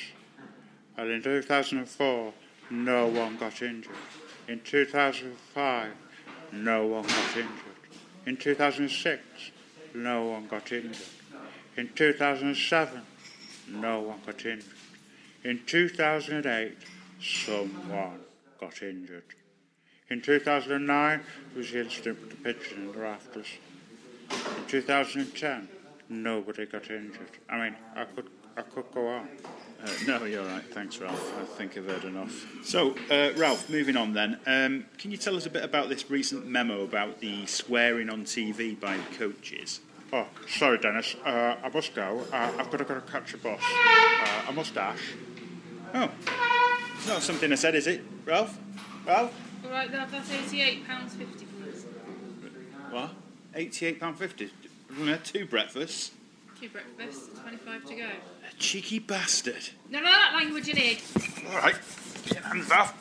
Speaker 7: and in two thousand four, no one got injured. In two thousand five, no one got injured. In two thousand six, no one got injured. In two thousand seven, no one got injured. In two thousand eight, someone got injured. In two thousand nine, there was the incident with the pigeon in the rafters. In two thousand ten, nobody got injured. I mean, I could, I could go on.
Speaker 1: Uh, no, you're right. Thanks, Ralph. I think I've heard enough. So, uh, Ralph, moving on then. Um, can you tell us a bit about this recent memo about the swearing on T V by coaches?
Speaker 7: Oh, sorry, Dennis. Uh, I must go. Uh, I've got to go to catch a bus. Uh, I must dash.
Speaker 1: Oh, it's not something I said, is it, Ralph? Ralph?
Speaker 8: All right, love, that's eighty-eight pounds fifty, please.
Speaker 1: What? eighty-eight pounds fifty? We've only had two breakfasts.
Speaker 8: Two breakfasts, twenty-five to go.
Speaker 1: A cheeky bastard.
Speaker 8: No, no, that language in here.
Speaker 7: All right. Get your hands off.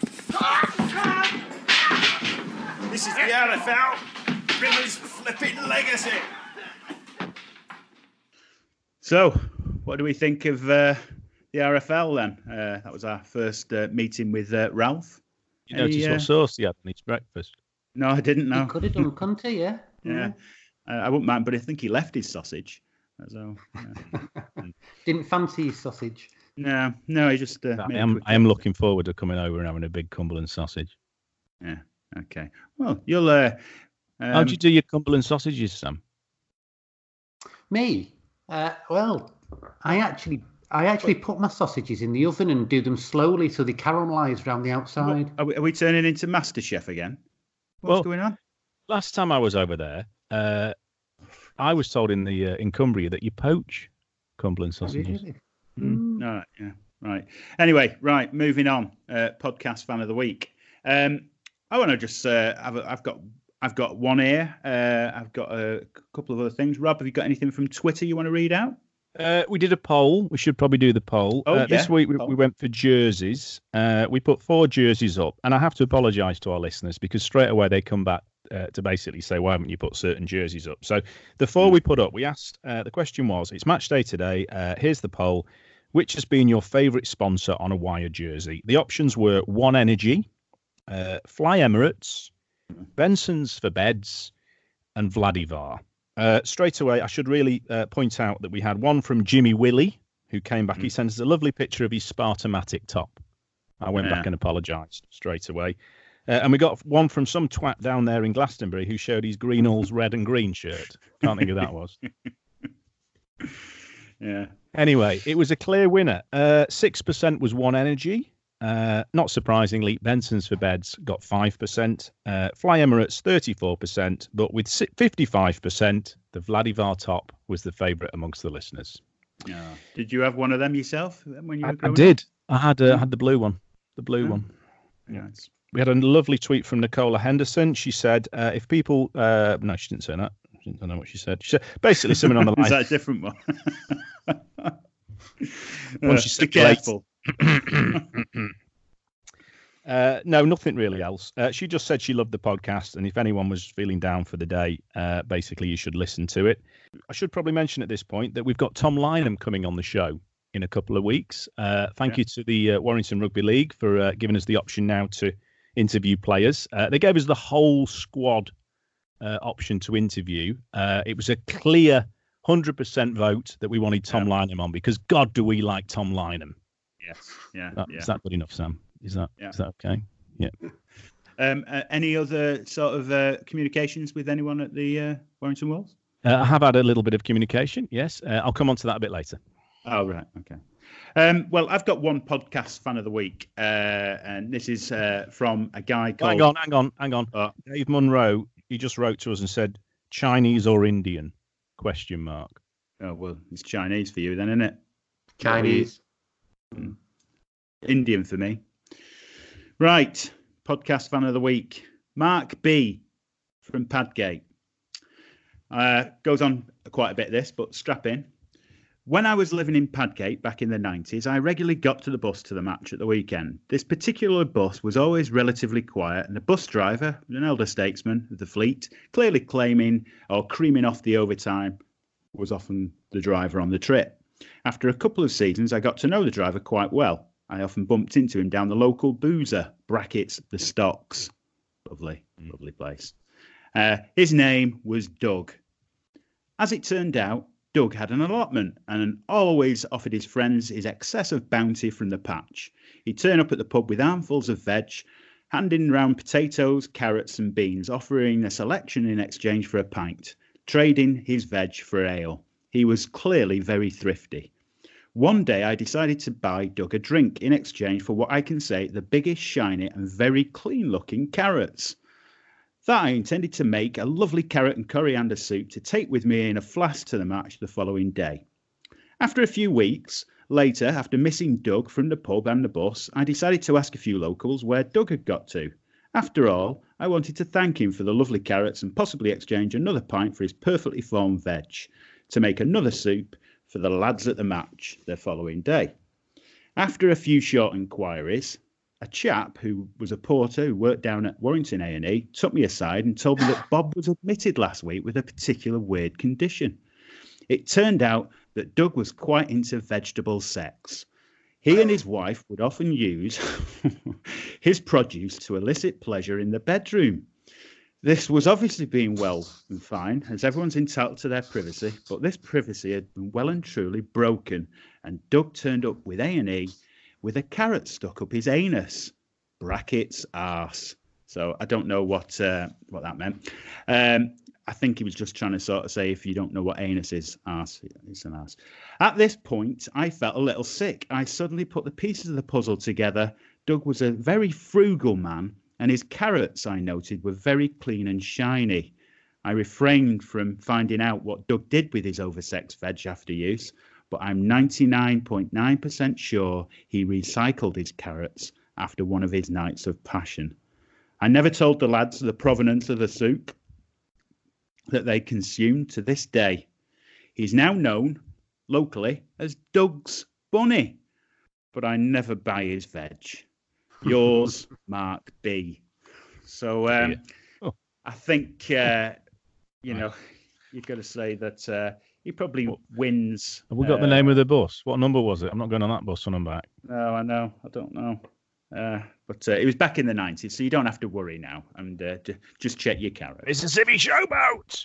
Speaker 1: This is the R F L. Rimmer's flipping legacy. So, what do we think of uh, the R F L then? Uh, that was our first uh, meeting with uh, Ralph.
Speaker 3: You Any, notice uh, what sauce he had on his breakfast?
Speaker 1: No, I didn't know.
Speaker 2: He could have done, couldn't he? Yeah.
Speaker 1: Yeah. Uh, I wouldn't mind, but I think he left his sausage. So, yeah.
Speaker 2: Didn't fancy his sausage.
Speaker 1: No, no, he just. Uh,
Speaker 3: I am. I am looking forward to coming over and having a big Cumberland sausage.
Speaker 1: Yeah. Okay. Well, you'll. Uh, um,
Speaker 3: How do you do your Cumberland sausages, Sam?
Speaker 2: Me? Uh, well, I actually, I actually put my sausages in the oven and do them slowly so they caramelise around the outside.
Speaker 1: What, are, we, are we turning into MasterChef again? What's
Speaker 3: well,
Speaker 1: going on?
Speaker 3: Last time I was over there, uh, I was told in the uh, in Cumbria that you poach Cumberland sausages.
Speaker 2: Really?
Speaker 1: Mm. Mm. Right, yeah, right. Anyway, right, moving on. Uh, podcast fan of the week. Um, I want to just uh, have a, I've got I've got one here. Uh, I've got a couple of other things. Rob, have you got anything from Twitter you want to read out?
Speaker 3: Uh, we did a poll. We should probably do the poll.
Speaker 1: Oh,
Speaker 3: uh,
Speaker 1: yeah.
Speaker 3: This week we, we went for jerseys. Uh, we put four jerseys up, and I have to apologise to our listeners because straight away they come back uh, to basically say, why haven't you put certain jerseys up? So the four mm. we put up, we asked, uh, the question was, it's match day today. Uh, here's the poll. Which has been your favourite sponsor on a Wire jersey? The options were One Energy, uh, Fly Emirates, Benson's for Beds, and Vladivar. Uh, straight away, I should really uh, point out that we had one from Jimmy Willie, who came back. Mm. He sent us a lovely picture of his Spartamatic top. I went yeah. back and apologised straight away. Uh, and we got one from some twat down there in Glastonbury who showed his Greenall's red and green shirt. Can't think who that was.
Speaker 1: Yeah.
Speaker 3: Anyway, it was a clear winner. Uh, six percent was One Energy. Uh, not surprisingly, Benson's for Beds got five percent. Uh, Fly Emirates, thirty-four percent. But with fifty-five percent, the Vladivar top was the favourite amongst the listeners.
Speaker 1: Yeah. Did you have one of them yourself when you were
Speaker 3: I, I did. I had uh, had the blue one. The blue
Speaker 1: oh.
Speaker 3: one.
Speaker 1: Yeah.
Speaker 3: We had a lovely tweet from Nicola Henderson. She said, uh, if people... Uh, no, she didn't say that. I don't know what she said. She said basically something on the line.
Speaker 1: Is that a different one?
Speaker 3: Well,
Speaker 1: uh,
Speaker 3: she said,
Speaker 1: be careful.
Speaker 3: uh, no, nothing really else. Uh, she just said she loved the podcast, and if anyone was feeling down for the day, uh, basically you should listen to it. I should probably mention at this point that we've got Tom Lynham coming on the show in a couple of weeks. Uh, thank yeah. you to the uh, Warrington Rugby League for uh, giving us the option now to interview players. Uh, they gave us the whole squad uh, option to interview. Uh, it was a clear one hundred percent vote that we wanted Tom yeah. Lynham on because God, do we like Tom Lynham?
Speaker 1: Yes. Yeah.
Speaker 3: That,
Speaker 1: yeah.
Speaker 3: Is that good enough, Sam? Is that yeah. is that okay? Yeah.
Speaker 1: Um, uh, any other sort of uh, communications with anyone at the uh, Warrington Wolves?
Speaker 3: Uh, I have had a little bit of communication. Yes, uh, I'll come on to that a bit later.
Speaker 1: Oh right, okay. Um, well, I've got one podcast fan of the week, uh, and this is uh, from a guy called.
Speaker 3: Hang on, hang on, hang on.
Speaker 1: Oh.
Speaker 3: Dave Munro. He just wrote to us and said, "Chinese or Indian?" Question mark.
Speaker 1: Oh well, it's Chinese for you then, isn't it?
Speaker 2: Chinese.
Speaker 1: Mm. Indian for me. Right, podcast fan of the week, Mark B from Padgate. Uh, goes on quite a bit this, but strap in. When I was living in Padgate back in the nineties, I regularly got to the bus to the match at the weekend. This particular bus was always relatively quiet, and the bus driver, an elder statesman of the fleet, clearly claiming or creaming off the overtime, was often the driver on the trip. After a couple of seasons, I got to know the driver quite well. I often bumped into him down the local boozer, brackets, the Stocks. Lovely, mm. lovely place. Uh, his name was Doug. As it turned out, Doug had an allotment and always offered his friends his excessive bounty from the patch. He'd turn up at the pub with armfuls of veg, handing round potatoes, carrots and beans, offering a selection in exchange for a pint, trading his veg for ale. He was clearly very thrifty. One day I decided to buy Doug a drink in exchange for what I can say the biggest, shiny and very clean-looking carrots. That I intended to make a lovely carrot and coriander soup to take with me in a flask to the match the following day. After a few weeks later, after missing Doug from the pub and the bus, I decided to ask a few locals where Doug had got to. After all, I wanted to thank him for the lovely carrots and possibly exchange another pint for his perfectly formed veg to make another soup for the lads at the match the following day. After a few short inquiries, a chap who was a porter who worked down at Warrington A and E took me aside and told me that Bob was admitted last week with a particular weird condition. It turned out that Doug was quite into vegetable sex. He and his wife would often use his produce to elicit pleasure in the bedroom. This was obviously being well and fine, as everyone's entitled to their privacy, but this privacy had been well and truly broken, and Doug turned up with A and E with a carrot stuck up his anus, brackets arse. So I don't know what uh, what that meant. Um, I think he was just trying to sort of say, if you don't know what anus is, arse, it's an arse. At this point, I felt a little sick. I suddenly put the pieces of the puzzle together. Doug was a very frugal man, and his carrots, I noted, were very clean and shiny. I refrained from finding out what Doug did with his oversexed veg after use, but I'm ninety-nine point nine percent sure he recycled his carrots after one of his nights of passion. I never told the lads the provenance of the soup that they consumed to this day. He's now known locally as Doug's Bunny, but I never buy his veg. Yours, Mark B. So um, oh. I think, uh, you know, you've got to say that uh, he probably what? wins.
Speaker 3: Have we got uh, the name of the bus? What number was it? I'm not going on that bus when I'm back.
Speaker 1: No, I know. I don't know. Uh, but uh, it was back in the nineties, so you don't have to worry now. And uh, j- just check your carrots.
Speaker 3: It's a civvy showboat.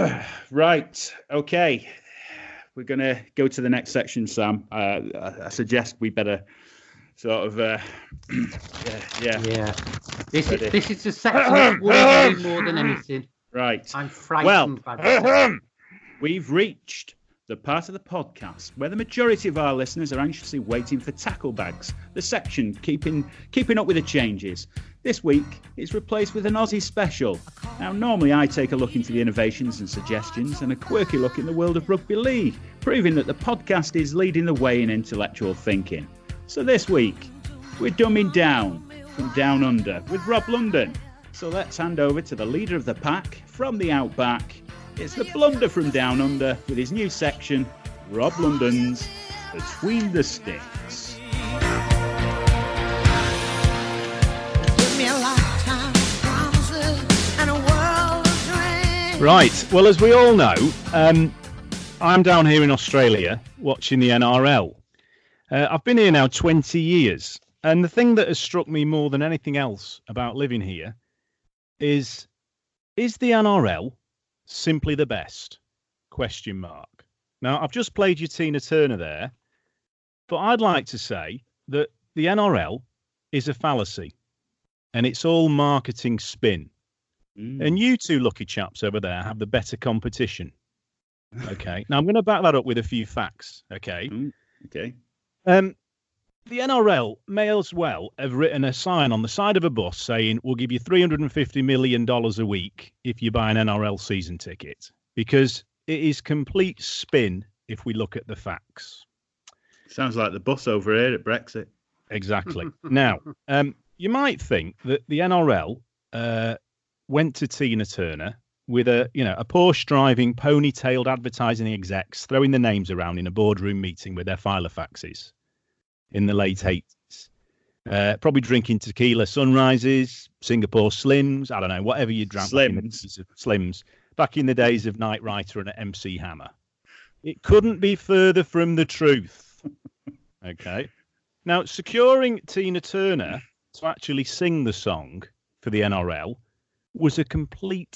Speaker 1: Right. Okay. We're going to go to the next section, Sam. Uh, I, I suggest we better sort of... Uh, yeah. Yeah.
Speaker 2: yeah. This, is, this is the section that worries me more than anything.
Speaker 1: Right.
Speaker 2: I'm frightened
Speaker 1: well,
Speaker 2: by this.
Speaker 1: We've reached the part of the podcast where the majority of our listeners are anxiously waiting for tackle bags, the section keeping keeping up with the changes. This week, it's replaced with an Aussie special. Now, normally I take a look into the innovations and suggestions and a quirky look in the world of rugby league, proving that the podcast is leading the way in intellectual thinking. So this week, we're dumbing down from Down Under with Rob London. So let's hand over to the leader of the pack from the Outback. It's the Blunder from Down Under with his new section, Rob London's Between the Sticks.
Speaker 3: Right, well, as we all know, um, I'm down here in Australia watching the N R L. Uh, I've been here now twenty years, and the thing that has struck me more than anything else about living here is, is the N R L simply the best? Question mark. Now, I've just played you Tina Turner there, but I'd like to say that the N R L is a fallacy, and it's all marketing spin. Mm. And you two lucky chaps over there have the better competition. Okay. Now, I'm going to back that up with a few facts. Okay.
Speaker 1: Mm. Okay.
Speaker 3: Um, the N R L may as well have written a sign on the side of a bus saying, we'll give you three hundred fifty million dollars a week if you buy an N R L season ticket, because it is complete spin if we look at the facts.
Speaker 1: Sounds like the bus over here at Brexit.
Speaker 3: Exactly. Now, um, you might think that the N R L uh, went to Tina Turner with a, you know, a Porsche driving, ponytailed advertising execs throwing the names around in a boardroom meeting with their filofaxes in the late eighties. Uh, probably drinking tequila sunrises, Singapore Slims, I don't know, whatever you drank.
Speaker 1: Slims.
Speaker 3: Back Slims. Back in the days of Knight Rider and M C Hammer. It couldn't be further from the truth. Okay. Now, securing Tina Turner to actually sing the song for the N R L was a complete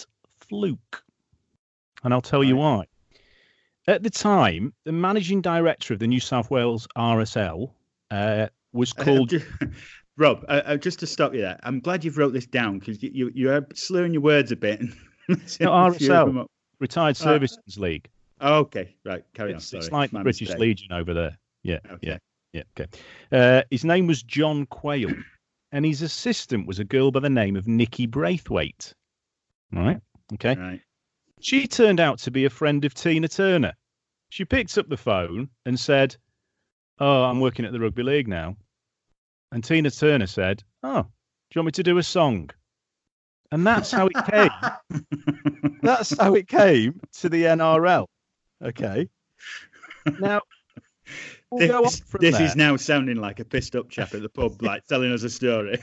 Speaker 3: fluke. And I'll tell right. you why. At the time, the managing director of the New South Wales R S L uh, was called...
Speaker 1: Uh, just, Rob, uh, uh, just to stop you there, I'm glad you've wrote this down because you, you, you're slurring your words a bit.
Speaker 3: No, R S L, Retired Servicemen's uh, League.
Speaker 1: Oh, okay, right, carry
Speaker 3: it's,
Speaker 1: on. Sorry.
Speaker 3: It's like the British
Speaker 1: mistake.
Speaker 3: Legion over there. Yeah,
Speaker 1: okay.
Speaker 3: yeah, yeah, okay. Uh, his name was John Quayle, and his assistant was a girl by the name of Nikki Braithwaite. Right, okay.
Speaker 1: Right.
Speaker 3: She turned out to be a friend of Tina Turner. She picked up the phone and said, "Oh, I'm working at the Rugby League now." And Tina Turner said, "Oh, do you want me to do a song?" And that's how it came. That's how it came to the N R L. Okay. Now, we'll
Speaker 1: this,
Speaker 3: go on from
Speaker 1: this
Speaker 3: there.
Speaker 1: is now sounding like a pissed up chap at the pub, like telling us a story.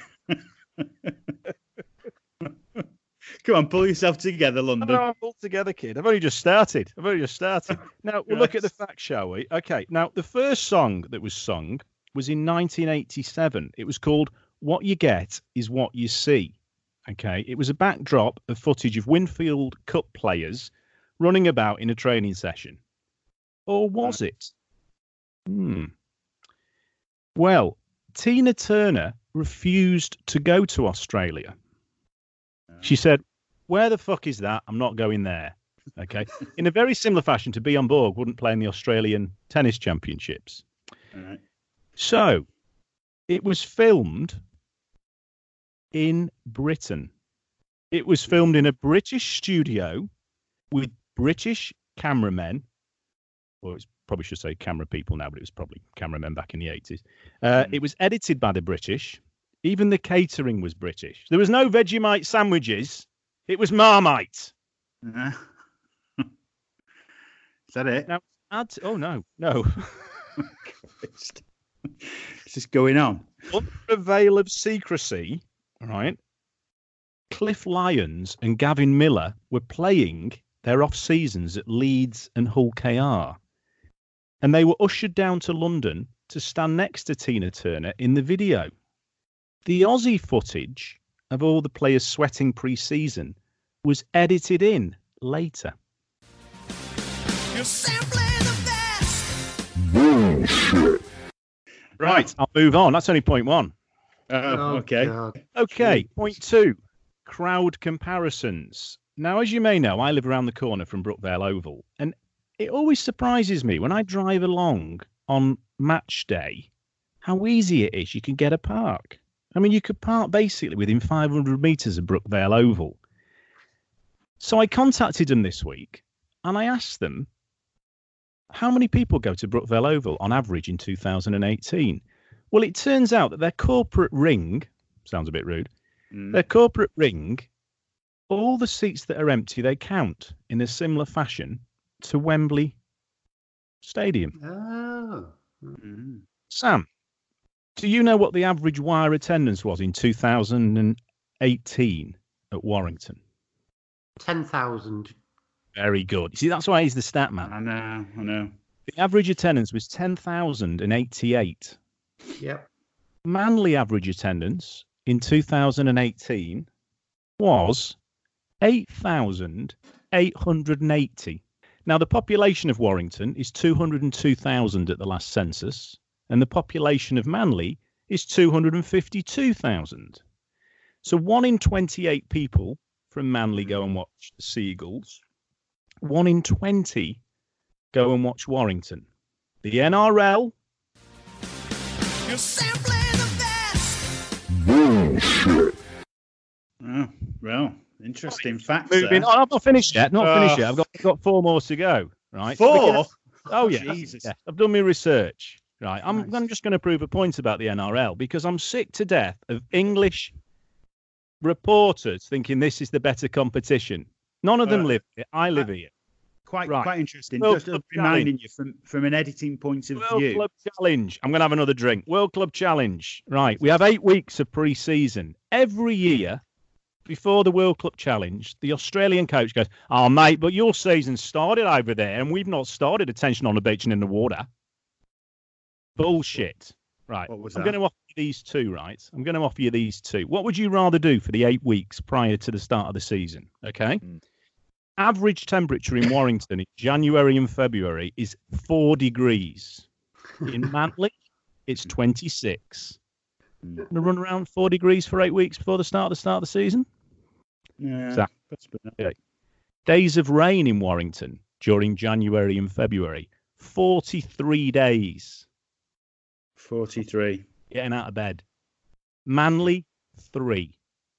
Speaker 1: Come on, pull yourself together, London.
Speaker 3: No, I'm pulled together, kid. I've only just started. I've only just started. Now, we'll look at the facts, shall we? Okay. Now, the first song that was sung was in nineteen eighty-seven. It was called What You Get Is What You See. Okay. It was a backdrop of footage of Winfield Cup players running about in a training session. Or was it? Hmm. Well, Tina Turner refused to go to Australia. She said, "Where the fuck is that? I'm not going there." Okay. In a very similar fashion to Bjorn Borg wouldn't play in the Australian Tennis Championships.
Speaker 1: All right.
Speaker 3: So it was filmed in Britain. It was filmed in a British studio with British cameramen. Well, it's probably should say camera people now, but it was probably cameramen back in the eighties. Uh, mm. It was edited by the British. Even the catering was British. There was no Vegemite sandwiches. It was Marmite.
Speaker 1: Uh, is that it?
Speaker 3: Now, add to, oh, no, no.
Speaker 1: Is this going on?
Speaker 3: Under a veil of secrecy, right, Cliff Lyons and Gavin Miller were playing their off-seasons at Leeds and Hull K R. And they were ushered down to London to stand next to Tina Turner in the video. The Aussie footage of all the players sweating pre-season was edited in later. You're simply the best. Bullshit. Right, I'll move on. That's only point one.
Speaker 1: Uh,
Speaker 2: Oh,
Speaker 1: okay.
Speaker 2: God.
Speaker 3: Okay, point two. Crowd comparisons. Now, as you may know, I live around the corner from Brookvale Oval, and it always surprises me when I drive along on match day how easy it is you can get a park. I mean, you could park basically within five hundred metres of Brookvale Oval. So I contacted them this week and I asked them, how many people go to Brookvale Oval on average in two thousand eighteen? Well, it turns out that their corporate ring, sounds a bit rude, mm. their corporate ring, all the seats that are empty, they count in a similar fashion to Wembley Stadium.
Speaker 2: Oh.
Speaker 1: Mm.
Speaker 3: Sam, do you know what the average wire attendance was in two thousand eighteen at Warrington?
Speaker 2: ten thousand.
Speaker 3: Very good. You see, that's why he's the stat man.
Speaker 1: I know, I know.
Speaker 3: The average attendance was ten thousand eighty-eight.
Speaker 2: Yep.
Speaker 3: Manly average attendance in two thousand eighteen was eight thousand eight hundred eighty. Now, the population of Warrington is two hundred two thousand at the last census, and the population of Manly is two hundred fifty-two thousand. So one in twenty-eight people from Manly go and watch the Seagulls. One in twenty go and watch Warrington. The N R L. You're simply the best.
Speaker 1: Bullshit. Oh, well, interesting facts.
Speaker 3: Moving
Speaker 1: there.
Speaker 3: on. I'm not finished yet. Not
Speaker 1: Oh.
Speaker 3: finished yet. I've got, I've got four more to go. Right.
Speaker 1: Four?
Speaker 3: Oh, yeah.
Speaker 1: Jesus.
Speaker 3: yeah. I've done my research. Right. I'm,
Speaker 1: Nice.
Speaker 3: I'm just going to prove a point about the N R L because I'm sick to death of English reporters thinking this is the better competition. None of them
Speaker 1: Uh,
Speaker 3: live here. I live
Speaker 1: uh,
Speaker 3: here.
Speaker 1: Quite,
Speaker 3: Right.
Speaker 1: quite interesting.
Speaker 3: World
Speaker 1: Just
Speaker 3: Club
Speaker 1: reminding you from, from an editing point of
Speaker 3: World
Speaker 1: view.
Speaker 3: Club Challenge. I'm going to have another drink. World Club Challenge. Right. We have eight weeks of pre-season. Every year, before the World Club Challenge, the Australian coach goes, "Oh, mate, but your season started over there, and we've not started attention on the beach and in the water." Bullshit. Right.
Speaker 1: What was
Speaker 3: I'm
Speaker 1: that?
Speaker 3: going to offer you these two, right? I'm going to offer you these two. What would you rather do for the eight weeks prior to the start of the season? Okay.
Speaker 1: Mm.
Speaker 3: Average temperature in Warrington in January and February is four degrees. In Manly, it's twenty-six. Going to run around four degrees for eight weeks before the start of the start of the season?
Speaker 1: Yeah.
Speaker 3: Exactly. Okay. Days of rain in Warrington during January and February, forty-three days.
Speaker 1: forty-three.
Speaker 3: Getting out of bed. Manly, three.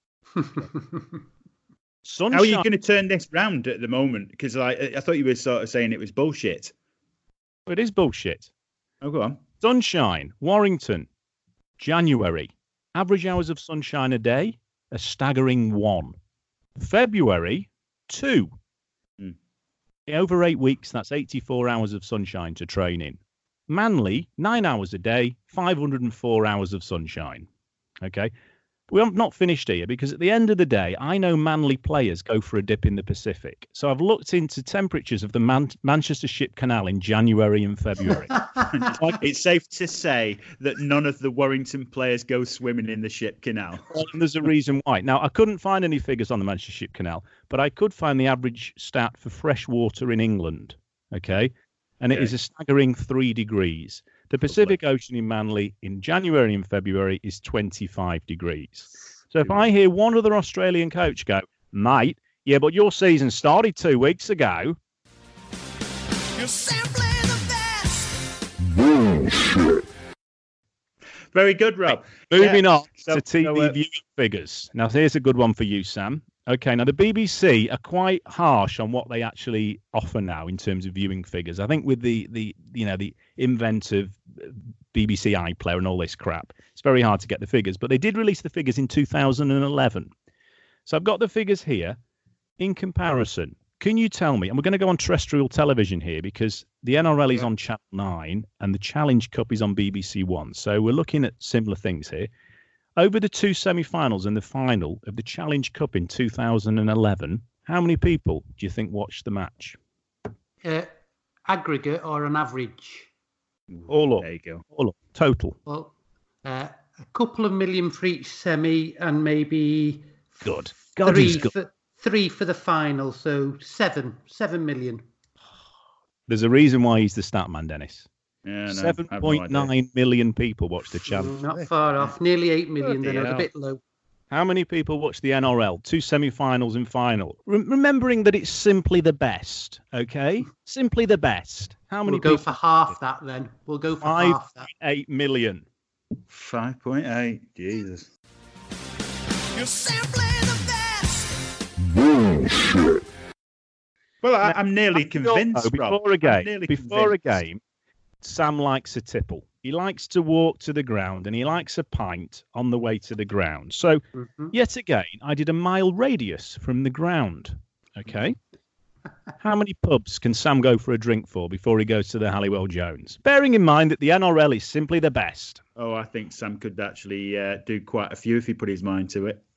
Speaker 3: Sunshine.
Speaker 1: How are you going to turn this round at the moment? Because I, I thought you were sort of saying it was bullshit.
Speaker 3: It is bullshit.
Speaker 1: Oh, go on.
Speaker 3: Sunshine, Warrington, January. Average hours of sunshine a day, a staggering one. February, two.
Speaker 1: Mm.
Speaker 3: Over eight weeks, that's eighty-four hours of sunshine to train in. Manly, nine hours a day, five hundred four hours of sunshine. Okay. We have not finished here because at the end of the day, I know Manly players go for a dip in the Pacific. So I've looked into temperatures of the Man- Manchester Ship Canal in January and February.
Speaker 1: It's safe to say that none of the Warrington players go swimming in the Ship Canal.
Speaker 3: And there's a reason why. Now, I couldn't find any figures on the Manchester Ship Canal, but I could find the average stat for fresh water in England. Okay. And it
Speaker 1: Okay.
Speaker 3: is a staggering three degrees. The Pacific Ocean in Manly in January and February is twenty-five degrees. So if I hear one other Australian coach go, mate, yeah, but your season started two weeks ago.
Speaker 9: You're simply the best.
Speaker 3: Bullshit.
Speaker 1: Very good, Rob.
Speaker 3: Moving
Speaker 1: Yeah.
Speaker 3: on
Speaker 1: So-
Speaker 3: to T V
Speaker 1: so, uh,
Speaker 3: viewing figures. Now, here's a good one for you, Sam. Okay, now the B B C are quite harsh on what they actually offer now in terms of viewing figures. I think with the the you know the inventive B B C iPlayer and all this crap, it's very hard to get the figures. But they did release the figures in two thousand eleven. So I've got the figures here. In comparison, can you tell me? And we're going to go on terrestrial television here because the N R L is on Channel nine and the Challenge Cup is on B B C One. So we're looking at similar things here. Over the two semi-finals and the final of the Challenge Cup in two thousand eleven, how many people do you think watched the match?
Speaker 2: Uh, aggregate or an average?
Speaker 3: All up.
Speaker 1: There you go.
Speaker 3: All up. Total.
Speaker 2: Well, uh, a couple of million for each semi and maybe
Speaker 3: Good. God,
Speaker 2: three
Speaker 3: he's good.
Speaker 2: for, three for the final. So seven. Seven million.
Speaker 3: There's a reason why he's the stat man, Dennis.
Speaker 1: Yeah, no,
Speaker 3: Seven
Speaker 1: I have no
Speaker 3: point
Speaker 1: idea.
Speaker 3: nine million people watched the challenge.
Speaker 2: Mm, Not far off. Nearly eight million. Then I was a
Speaker 1: hell.
Speaker 2: bit low.
Speaker 3: How many people watched the N R L? Two semi-finals and final. Re- remembering that it's simply the best, okay? Simply the best. How many
Speaker 2: We'll go
Speaker 3: people?
Speaker 2: for half that then. We'll go for
Speaker 3: Five
Speaker 2: half that.
Speaker 3: eight million.
Speaker 1: five point eight. Jesus.
Speaker 9: You're simply the best.
Speaker 3: Bullshit.
Speaker 1: Well, I, I'm nearly convinced,
Speaker 3: Oh,
Speaker 1: Rob.
Speaker 3: before a
Speaker 1: I'm
Speaker 3: game,
Speaker 1: nearly
Speaker 3: before a
Speaker 1: convinced.
Speaker 3: game, Sam likes a tipple. He likes to walk to the ground and he likes a pint on the way to the ground. So,
Speaker 2: Mhm.
Speaker 3: yet again, I did a mile radius from the ground. Okay. How many pubs can Sam go for a drink for before he goes to the Halliwell Jones? Bearing in mind that the N R L is simply the best.
Speaker 1: Oh, I think Sam could actually uh, do quite a few if he put his mind to it.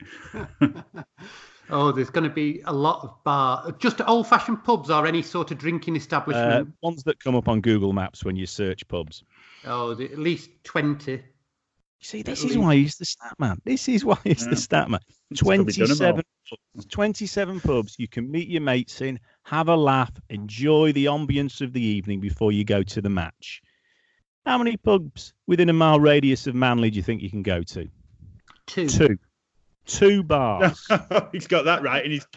Speaker 2: Oh, there's going to be a lot of bar, just old-fashioned pubs or any sort of drinking
Speaker 3: Uh,
Speaker 2: establishment.
Speaker 3: ones that come up on Google Maps when you search pubs.
Speaker 2: Oh, the, at least twenty.
Speaker 3: You see, this
Speaker 2: At
Speaker 3: is
Speaker 2: least.
Speaker 3: why he's the stat man. This is why he's
Speaker 1: Yeah.
Speaker 3: the stat man.
Speaker 1: He's probably done 'em all.
Speaker 3: twenty-seven pubs, twenty-seven pubs you can meet your mates in, have a laugh, enjoy the ambience of the evening before you go to the match. How many pubs within a mile radius of Manly do you think you can go to?
Speaker 2: Two.
Speaker 3: Two. Two bars.
Speaker 1: He's got that right. And he's.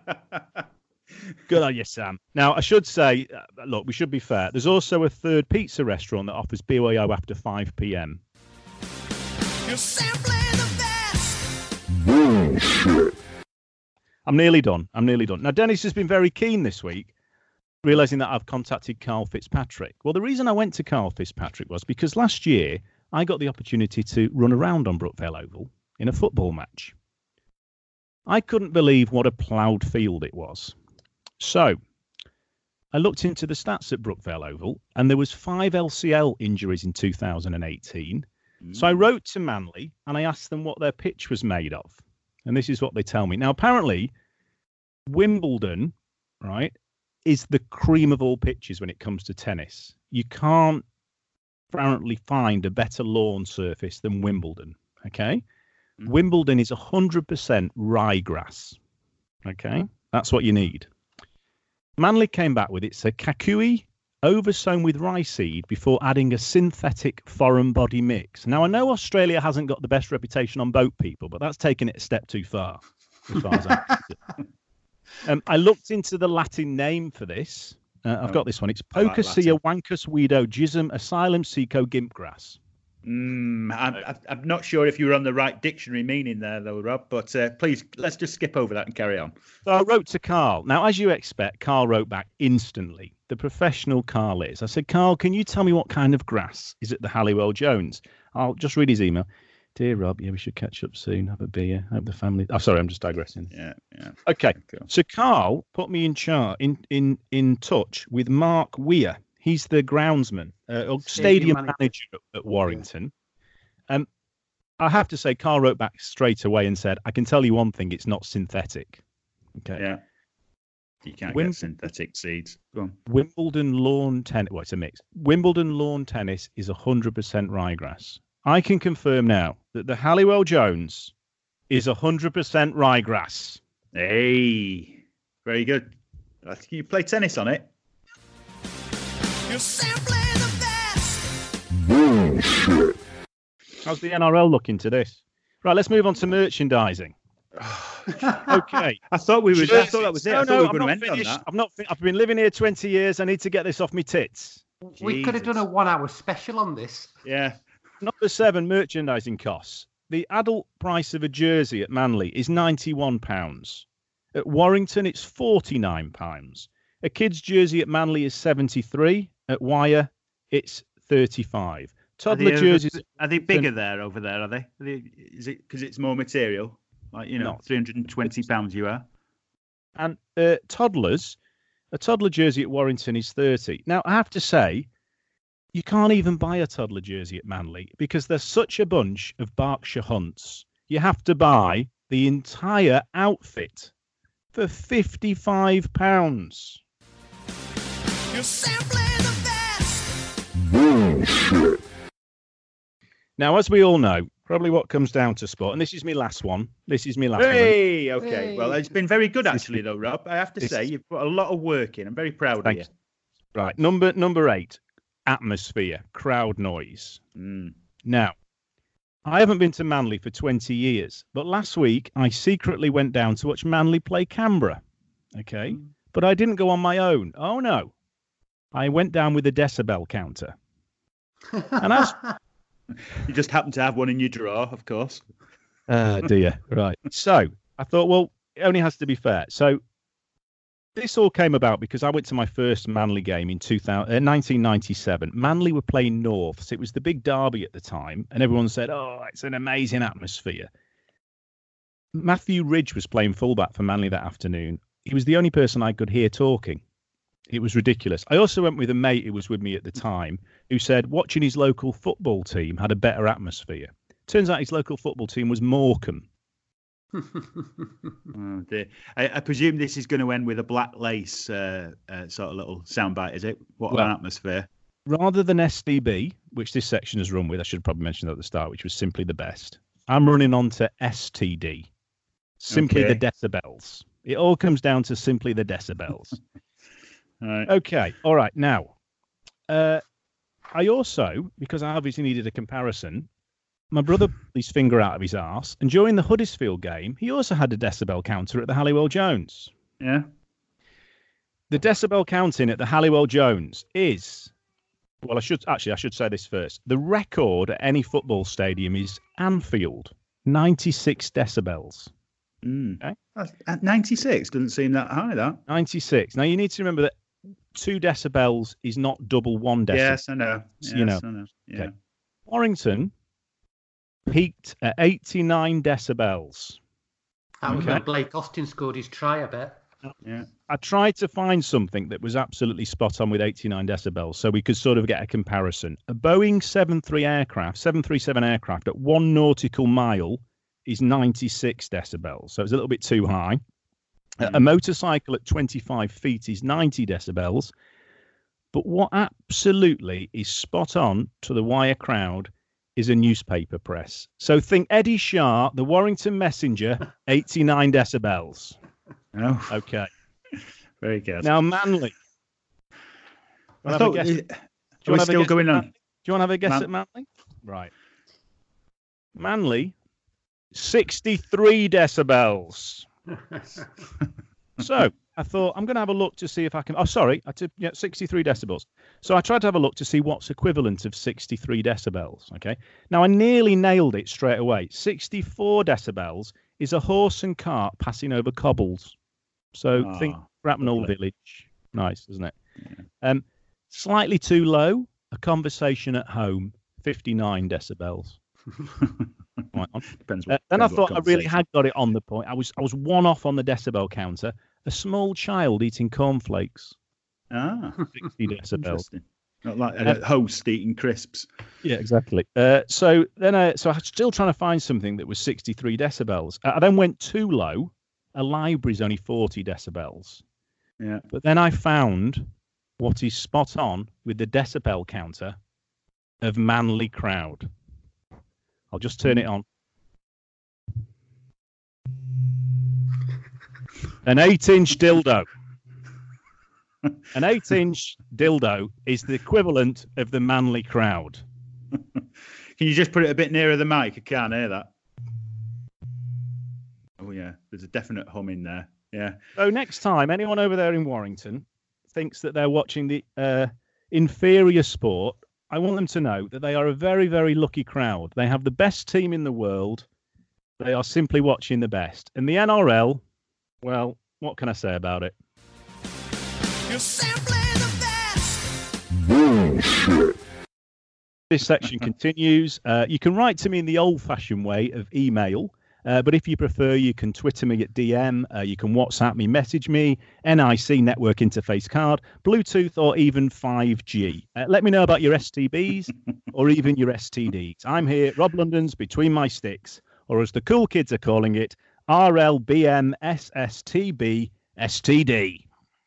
Speaker 3: Good on you, Sam. Now, I should say, uh, look, we should be fair. There's also a third pizza restaurant that offers B Y O after five p.m.
Speaker 9: You're simply the best.
Speaker 3: Bullshit. I'm nearly done. I'm nearly done. Now, Dennis has been very keen this week, realizing that I've contacted Carl Fitzpatrick. Well, the reason I went to Carl Fitzpatrick was because last year I got the opportunity to run around on Brookvale Oval in a football match. I couldn't believe what a ploughed field it was. So I looked into the stats at Brookvale Oval, and there was five L C L injuries in two thousand eighteen. So I wrote to Manly and I asked them what their pitch was made of. And this is what they tell me. Now, apparently, Wimbledon, right, is the cream of all pitches when it comes to tennis. You can't apparently find a better lawn surface than Wimbledon, okay? Mm. Wimbledon is one hundred percent ryegrass, okay? That's what you need. Manly came back with it's a kakui oversown with rye seed before adding a synthetic foreign body mix. Now, I know Australia hasn't got the best reputation on boat people, but that's taking it a step too far, as far as I'm concerned. Um, I looked into the Latin name for this. Uh, I've oh, got this one. It's Pocosia like wancus weedo gism asylum seco gimpgrass.
Speaker 1: Mm, I'm, I'm not sure if you were on the right dictionary meaning there, though, Rob, but uh, please, let's just skip over that and carry on.
Speaker 3: So I wrote to Carl. Now, as you expect, Carl wrote back instantly. The professional Carl is. I said, Carl, can you tell me what kind of grass is at the Halliwell Jones? I'll just read his email. Dear Rob, yeah, we should catch up soon. Have a beer. Hope the family. Oh, sorry, I'm just digressing.
Speaker 1: Yeah, yeah.
Speaker 3: Okay. Cool. So Carl put me in char in in in touch with Mark Weir. He's the groundsman, uh, or stadium, stadium manager. manager at Warrington. Yeah. Um, I have to say, Carl wrote back straight away and said, "I can tell you one thing: it's not synthetic." Okay.
Speaker 1: Yeah. You can't
Speaker 3: Wim-
Speaker 1: get synthetic seeds. Go on.
Speaker 3: Wimbledon lawn tennis. Well, it's a mix. Wimbledon lawn tennis is one hundred percent ryegrass. I can confirm now that the Halliwell Jones is one hundred percent ryegrass.
Speaker 1: Hey, very good. I think you play tennis on it.
Speaker 9: You're simply the best.
Speaker 3: Bullshit. How's the N R L looking to this? Right, let's move on to merchandising. Okay.
Speaker 1: I thought we were. I thought that was it.
Speaker 3: No,
Speaker 1: I thought
Speaker 3: no,
Speaker 1: we were
Speaker 3: I'm
Speaker 1: going to
Speaker 3: not
Speaker 1: end
Speaker 3: finished.
Speaker 1: on that.
Speaker 3: I'm not. Fin- I've been living here twenty years. I need to get this off my tits.
Speaker 2: We
Speaker 1: Jesus.
Speaker 2: could have done a one-hour special on this.
Speaker 1: Yeah.
Speaker 3: Number seven, merchandising costs. The adult price of a jersey at Manly is ninety-one pounds. At Warrington, it's forty-nine pounds. A kid's jersey at Manly is seventy-three. At Wyre, it's thirty-five. Toddler
Speaker 1: are they,
Speaker 3: jerseys.
Speaker 1: Are they bigger there over there? Are they? Are they is it because it's more material? Like, you know, three hundred twenty pounds you are.
Speaker 3: And uh, toddlers, a toddler jersey at Warrington is thirty. Now, I have to say, you can't even buy a toddler jersey at Manly because there's such a bunch of Berkshire Hunts. You have to buy the entire outfit for fifty-five pounds.
Speaker 9: You're simply the best.
Speaker 3: Bullshit. Now, as we all know, probably what comes down to sport, and this is my last one. This is my last
Speaker 1: hey,
Speaker 3: one.
Speaker 1: Hey, okay. Hey. Well, it's been very good, actually, though, Rob. I have to say, you've put a lot of work in. I'm very proud
Speaker 3: Thanks.
Speaker 1: of you.
Speaker 3: Right. Number number eight, atmosphere, crowd noise.
Speaker 1: Mm.
Speaker 3: Now, I haven't been to Manly for twenty years, but last week I secretly went down to watch Manly play Canberra. Okay. Mm. But I didn't go on my own. Oh, no. I went down with a decibel counter. And as
Speaker 1: you just happened to have one in your drawer, of course.
Speaker 3: Oh, dear. Right. So I thought, well, it only has to be fair. So this all came about because I went to my first Manly game in two thousand, uh, nineteen ninety-seven. Manly were playing Norths. It was the big derby at the time, and everyone said, oh, it's an amazing atmosphere. Matthew Ridge was playing fullback for Manly that afternoon. He was the only person I could hear talking. It was ridiculous. I also went with a mate who was with me at the time who said watching his local football team had a better atmosphere. Turns out his local football team was Morecambe.
Speaker 1: Oh dear. I, I presume this is going to end with a Black Lace uh, uh, sort of little soundbite, is it? What
Speaker 3: well,
Speaker 1: an atmosphere.
Speaker 3: Rather than S D B, which this section has run with, I should have probably mentioned that at the start, which was simply the best. I'm running on to S T D. Simply okay. The decibels. It all comes down to simply the decibels.
Speaker 1: All right.
Speaker 3: Okay. All right. Now, uh, I also, because I obviously needed a comparison, my brother pulled his finger out of his arse, and during the Huddersfield game, he also had a decibel counter at the Halliwell Jones.
Speaker 1: Yeah.
Speaker 3: The decibel counting at the Halliwell Jones is, well, I should actually, I should say this first. The record at any football stadium is Anfield, ninety-six decibels.
Speaker 1: Mm. Okay. At ninety-six doesn't seem that high, that.
Speaker 3: ninety-six. Now, you need to remember that two decibels is not double one decibel.
Speaker 1: Yes, I know. Yes,
Speaker 3: you know.
Speaker 1: I know. Yeah.
Speaker 3: Okay. Warrington peaked at eighty-nine decibels.
Speaker 2: That was when Blake Austin scored his try, I bet.
Speaker 1: Yeah.
Speaker 3: I tried to find something that was absolutely spot on with eighty-nine decibels so we could sort of get a comparison. A Boeing seven three aircraft, seven thirty-seven aircraft at one nautical mile is ninety-six decibels. So it's a little bit too high. Mm. A motorcycle at twenty-five feet is ninety decibels. But what absolutely is spot on to the Wyre crowd is a newspaper press. So think Eddie Shah, the Warrington Messenger, eighty-nine decibels.
Speaker 1: Oh.
Speaker 3: Okay.
Speaker 1: Very good.
Speaker 3: Now, Manly.
Speaker 1: I thought,
Speaker 3: guess,
Speaker 1: is, are we still going on?
Speaker 3: Do you want to have a guess
Speaker 1: Man-
Speaker 3: at Manly? Right. Manly, sixty-three decibels. So I thought I'm going to have a look to see if I can. Oh, sorry, I took yeah, sixty-three decibels. So I tried to have a look to see what's equivalent of sixty-three decibels. Okay. Now I nearly nailed it straight away. sixty-four decibels is a horse and cart passing over cobbles. So
Speaker 1: Oh,
Speaker 3: think Grapnell
Speaker 1: lovely.
Speaker 3: Village. Nice, isn't it? Yeah. Um, slightly too low. A conversation at home. fifty-nine decibels. Right on.
Speaker 1: Depends
Speaker 3: Uh,
Speaker 1: what,
Speaker 3: then I
Speaker 1: depends what
Speaker 3: thought I really
Speaker 1: conversation.
Speaker 3: had got it on the point. I was I was one off on the decibel counter. A small child eating cornflakes.
Speaker 1: Ah,
Speaker 3: sixty decibels.
Speaker 1: interesting. Not like a host eating crisps.
Speaker 3: Yeah, exactly. Uh, so then, I, so I was still trying to find something that was sixty-three decibels. I then went too low. A library's only forty decibels.
Speaker 1: Yeah.
Speaker 3: But then I found what is spot on with the decibel counter of Manly Crowd. I'll just turn it on. An eight-inch dildo. An eight-inch dildo is the equivalent of the Manly Crowd.
Speaker 1: Can you just put it a bit nearer the mic? I can't hear that. Oh, yeah. There's a definite hum in there. Yeah.
Speaker 3: So next time, anyone over there in Warrington thinks that they're watching the uh, inferior sport, I want them to know that they are a very, very lucky crowd. They have the best team in the world. They are simply watching the best. And the N R L, well, what can I say about it?
Speaker 9: You're simply the best.
Speaker 3: Bullshit. This section continues. Uh, you can write to me in the old-fashioned way of email. Uh, but if you prefer, you can Twitter me at D M, uh, you can WhatsApp me, message me, N I C network interface card, Bluetooth, or even five G. Uh, let me know about your S T Bs or even your S T Ds. I'm here, Rob London's Between My Sticks, or as the cool kids are calling it, R L B M S S T B S T D.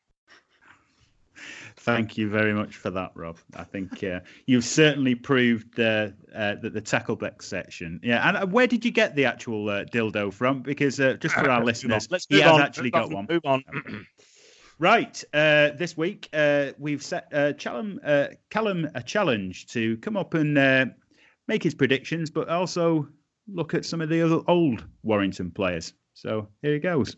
Speaker 1: Thank you very much for that, Rob. I think uh, you've certainly proved uh, uh, that the Tackleback section. Yeah, and uh, where did you get the actual uh, dildo from? Because uh, just for our listeners,
Speaker 3: Let's
Speaker 1: he
Speaker 3: move
Speaker 1: has
Speaker 3: on.
Speaker 1: actually
Speaker 3: Move
Speaker 1: got
Speaker 3: on.
Speaker 1: one.
Speaker 3: Move on.
Speaker 1: Right, uh, this week uh, we've set uh, Callum, uh, Callum a challenge to come up and uh, make his predictions, but also look at some of the other old Warrington players. So here he goes.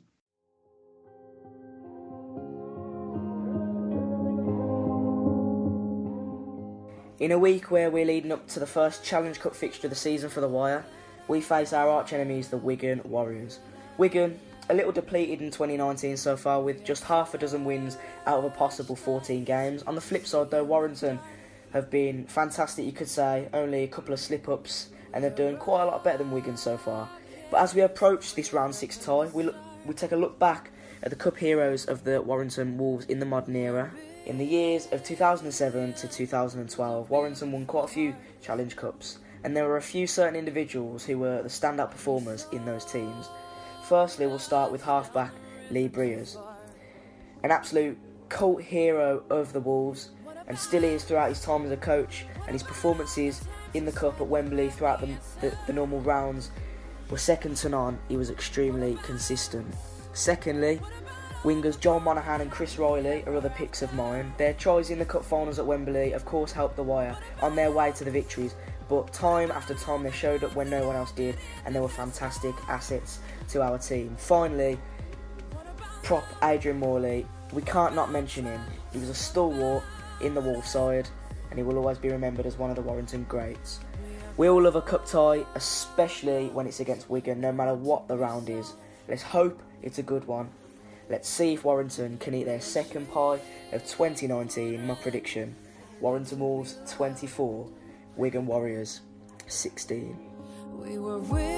Speaker 10: In a week where we're leading up to the first Challenge Cup fixture of the season for the Wire, we face our arch enemies, the Wigan Warriors. Wigan, a little depleted in twenty nineteen so far, with just half a dozen wins out of a possible fourteen games. On the flip side though, Warrington have been fantastic, you could say, only a couple of slip-ups, and they've done quite a lot better than Wigan so far. But as we approach this round six tie, we, look, we take a look back at the cup heroes of the Warrington Wolves in the modern era. In the years of two thousand seven to two thousand twelve, Warrington won quite a few Challenge Cups, and there were a few certain individuals who were the standout performers in those teams. Firstly, we'll start with halfback Lee Briers, an absolute cult hero of the Wolves, and still is throughout his time as a coach, and his performances in the Cup at Wembley throughout the, the, the normal rounds were second to none. He was extremely consistent. Secondly, wingers John Monaghan and Chris Riley are other picks of mine. Their tries in the Cup finals at Wembley of course helped the Wire on their way to the victories, but time after time they showed up when no one else did, and they were fantastic assets to our team. Finally, prop Adrian Morley, we can't not mention him. He was a stalwart in the Wolves side, and he will always be remembered as one of the Warrington greats. We all love a cup tie, especially when it's against Wigan, no matter what the round is. Let's hope it's a good one. Let's see if Warrington can eat their second pie of twenty nineteen. My prediction, Warrington Wolves twenty-four, Wigan Warriors sixteen.
Speaker 9: We were willing,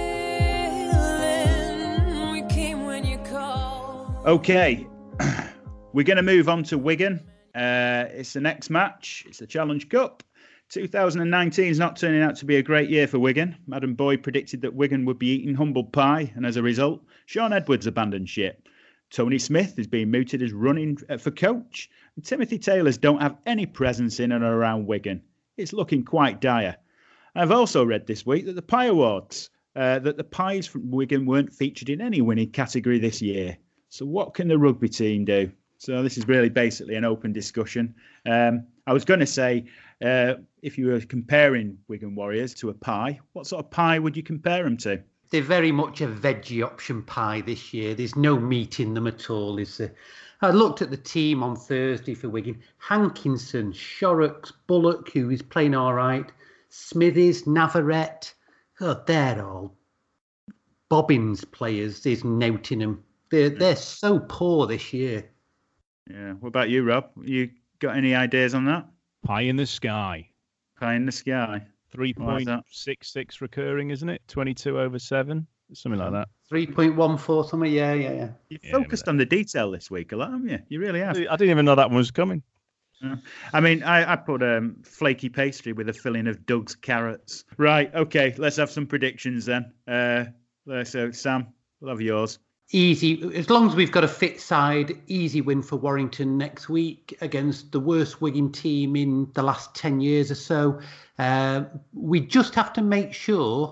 Speaker 9: we came when you called.
Speaker 1: Okay, we're going to move on to Wigan. Uh, it's the next match. It's the Challenge Cup. two thousand nineteen is not turning out to be a great year for Wigan. Madam Boyd predicted that Wigan would be eating humble pie, and as a result, Sean Edwards abandoned ship. Tony Smith is being mooted as running for coach, and Timothy Taylors don't have any presence in and around Wigan. It's looking quite dire. I've also read this week that the Pie Awards, uh, that the pies from Wigan weren't featured in any winning category this year. So what can the rugby team do? So this is really basically an open discussion. Um, I was going to say, uh, if you were comparing Wigan Warriors to a pie, what sort of pie would you compare them to?
Speaker 2: They're very much a veggie option pie this year. There's no meat in them at all, is there? I looked at the team on Thursday for Wigan. Hankinson, Shorrocks, Bullock, who is playing all right, Smithies, Navarrete. Oh, they're all Bobbins players. There's noting them. They're, they're so poor this year.
Speaker 1: Yeah. What about you, Rob? You got any ideas on that?
Speaker 3: Pie in the sky.
Speaker 1: Pie in the sky.
Speaker 3: three point six six recurring, isn't it? twenty-two over seven. Something like that.
Speaker 2: three point one four, something. Yeah, yeah, yeah.
Speaker 1: You've yeah, focused on the detail this week a lot, haven't you? You really have.
Speaker 3: I didn't even know that one was coming.
Speaker 1: Yeah. I mean, I, I put um, flaky pastry with a filling of Doug's carrots. Right, okay, let's have some predictions then. Uh, so, Sam, we'll have yours.
Speaker 2: Easy, as long as we've got a fit side, easy win for Warrington next week against the worst Wigan team in the last ten years or so. Uh, we just have to make sure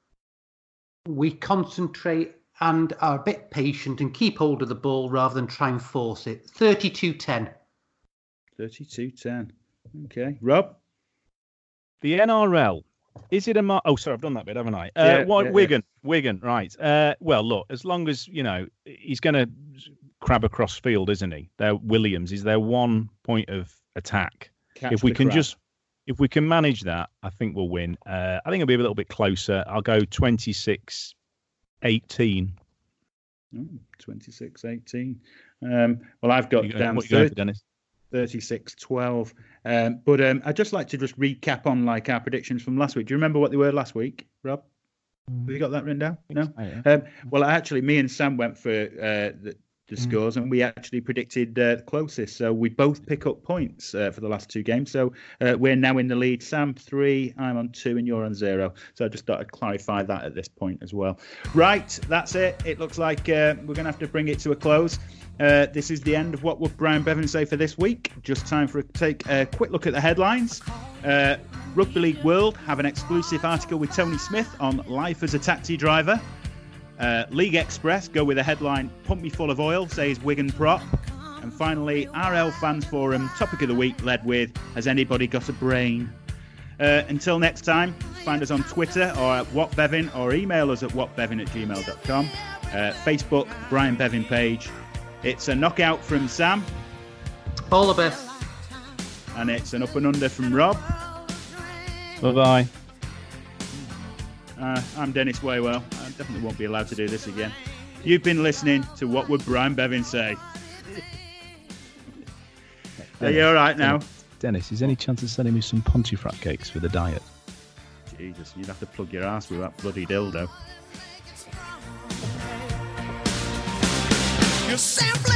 Speaker 2: we concentrate and are a bit patient and keep hold of the ball rather than try and force it. thirty-two ten.
Speaker 1: thirty-two ten. Okay. Rob?
Speaker 3: The N R L. Is it a... Mar- oh, sorry, I've done that bit, haven't I? Uh,
Speaker 1: yeah,
Speaker 3: what,
Speaker 1: yeah,
Speaker 3: Wigan.
Speaker 1: yeah.
Speaker 3: Wigan, right. Uh, well, look, as long as, you know, he's going to crab across field, isn't he? They're Williams. Is their one point of attack.
Speaker 1: Catch
Speaker 3: if we can
Speaker 1: crab.
Speaker 3: just... If we can manage that, I think we'll win. Uh, I think it'll be a little bit closer. I'll go twenty-six eighteen.
Speaker 1: Oh, twenty-six eighteen. Um, well, I've got
Speaker 3: you,
Speaker 1: down
Speaker 3: what you going for, Dennis?
Speaker 1: thirty-six twelve. Um, but um, I'd just like to just recap on like our predictions from last week. Do you remember what they were last week, Rob? Have you got that written down? No?
Speaker 3: Oh, yeah.
Speaker 1: Um, well, actually, me and Sam went for uh, the, the scores, and we actually predicted uh, the closest. So we both pick up points uh, for the last two games. So uh, we're now in the lead. Sam three, I'm on two, and you're on zero. So I just thought I'd clarify that at this point as well. Right, that's it. It looks like uh, we're going to have to bring it to a close. Uh, this is the end of What Would Brian Bevan Say for this week. Just time for a take a quick look at the headlines. Uh, Rugby League World have an exclusive article with Tony Smith on life as a taxi driver. Uh, League Express go with a headline, Pump Me Full of Oil, says Wigan prop. And finally, R L Fans Forum, topic of the week, led with, Has Anybody Got a Brain? Uh, until next time, find us on Twitter or at WhatBevin, or email us at whatbevin at gmail dot com. Uh, Facebook, Brian Bevan page. It's a knockout from Sam.
Speaker 2: All the best.
Speaker 1: And it's an up and under from Rob.
Speaker 3: Bye-bye.
Speaker 1: Uh, I'm Dennis Waywell. I definitely won't be allowed to do this again. You've been listening to What Would Brian Bevan Say? Dennis, are you all right now?
Speaker 3: Dennis, is there any chance of sending me some Pontefract cakes for the diet?
Speaker 1: Jesus, you'd have to plug your ass with that bloody dildo.
Speaker 9: You're simply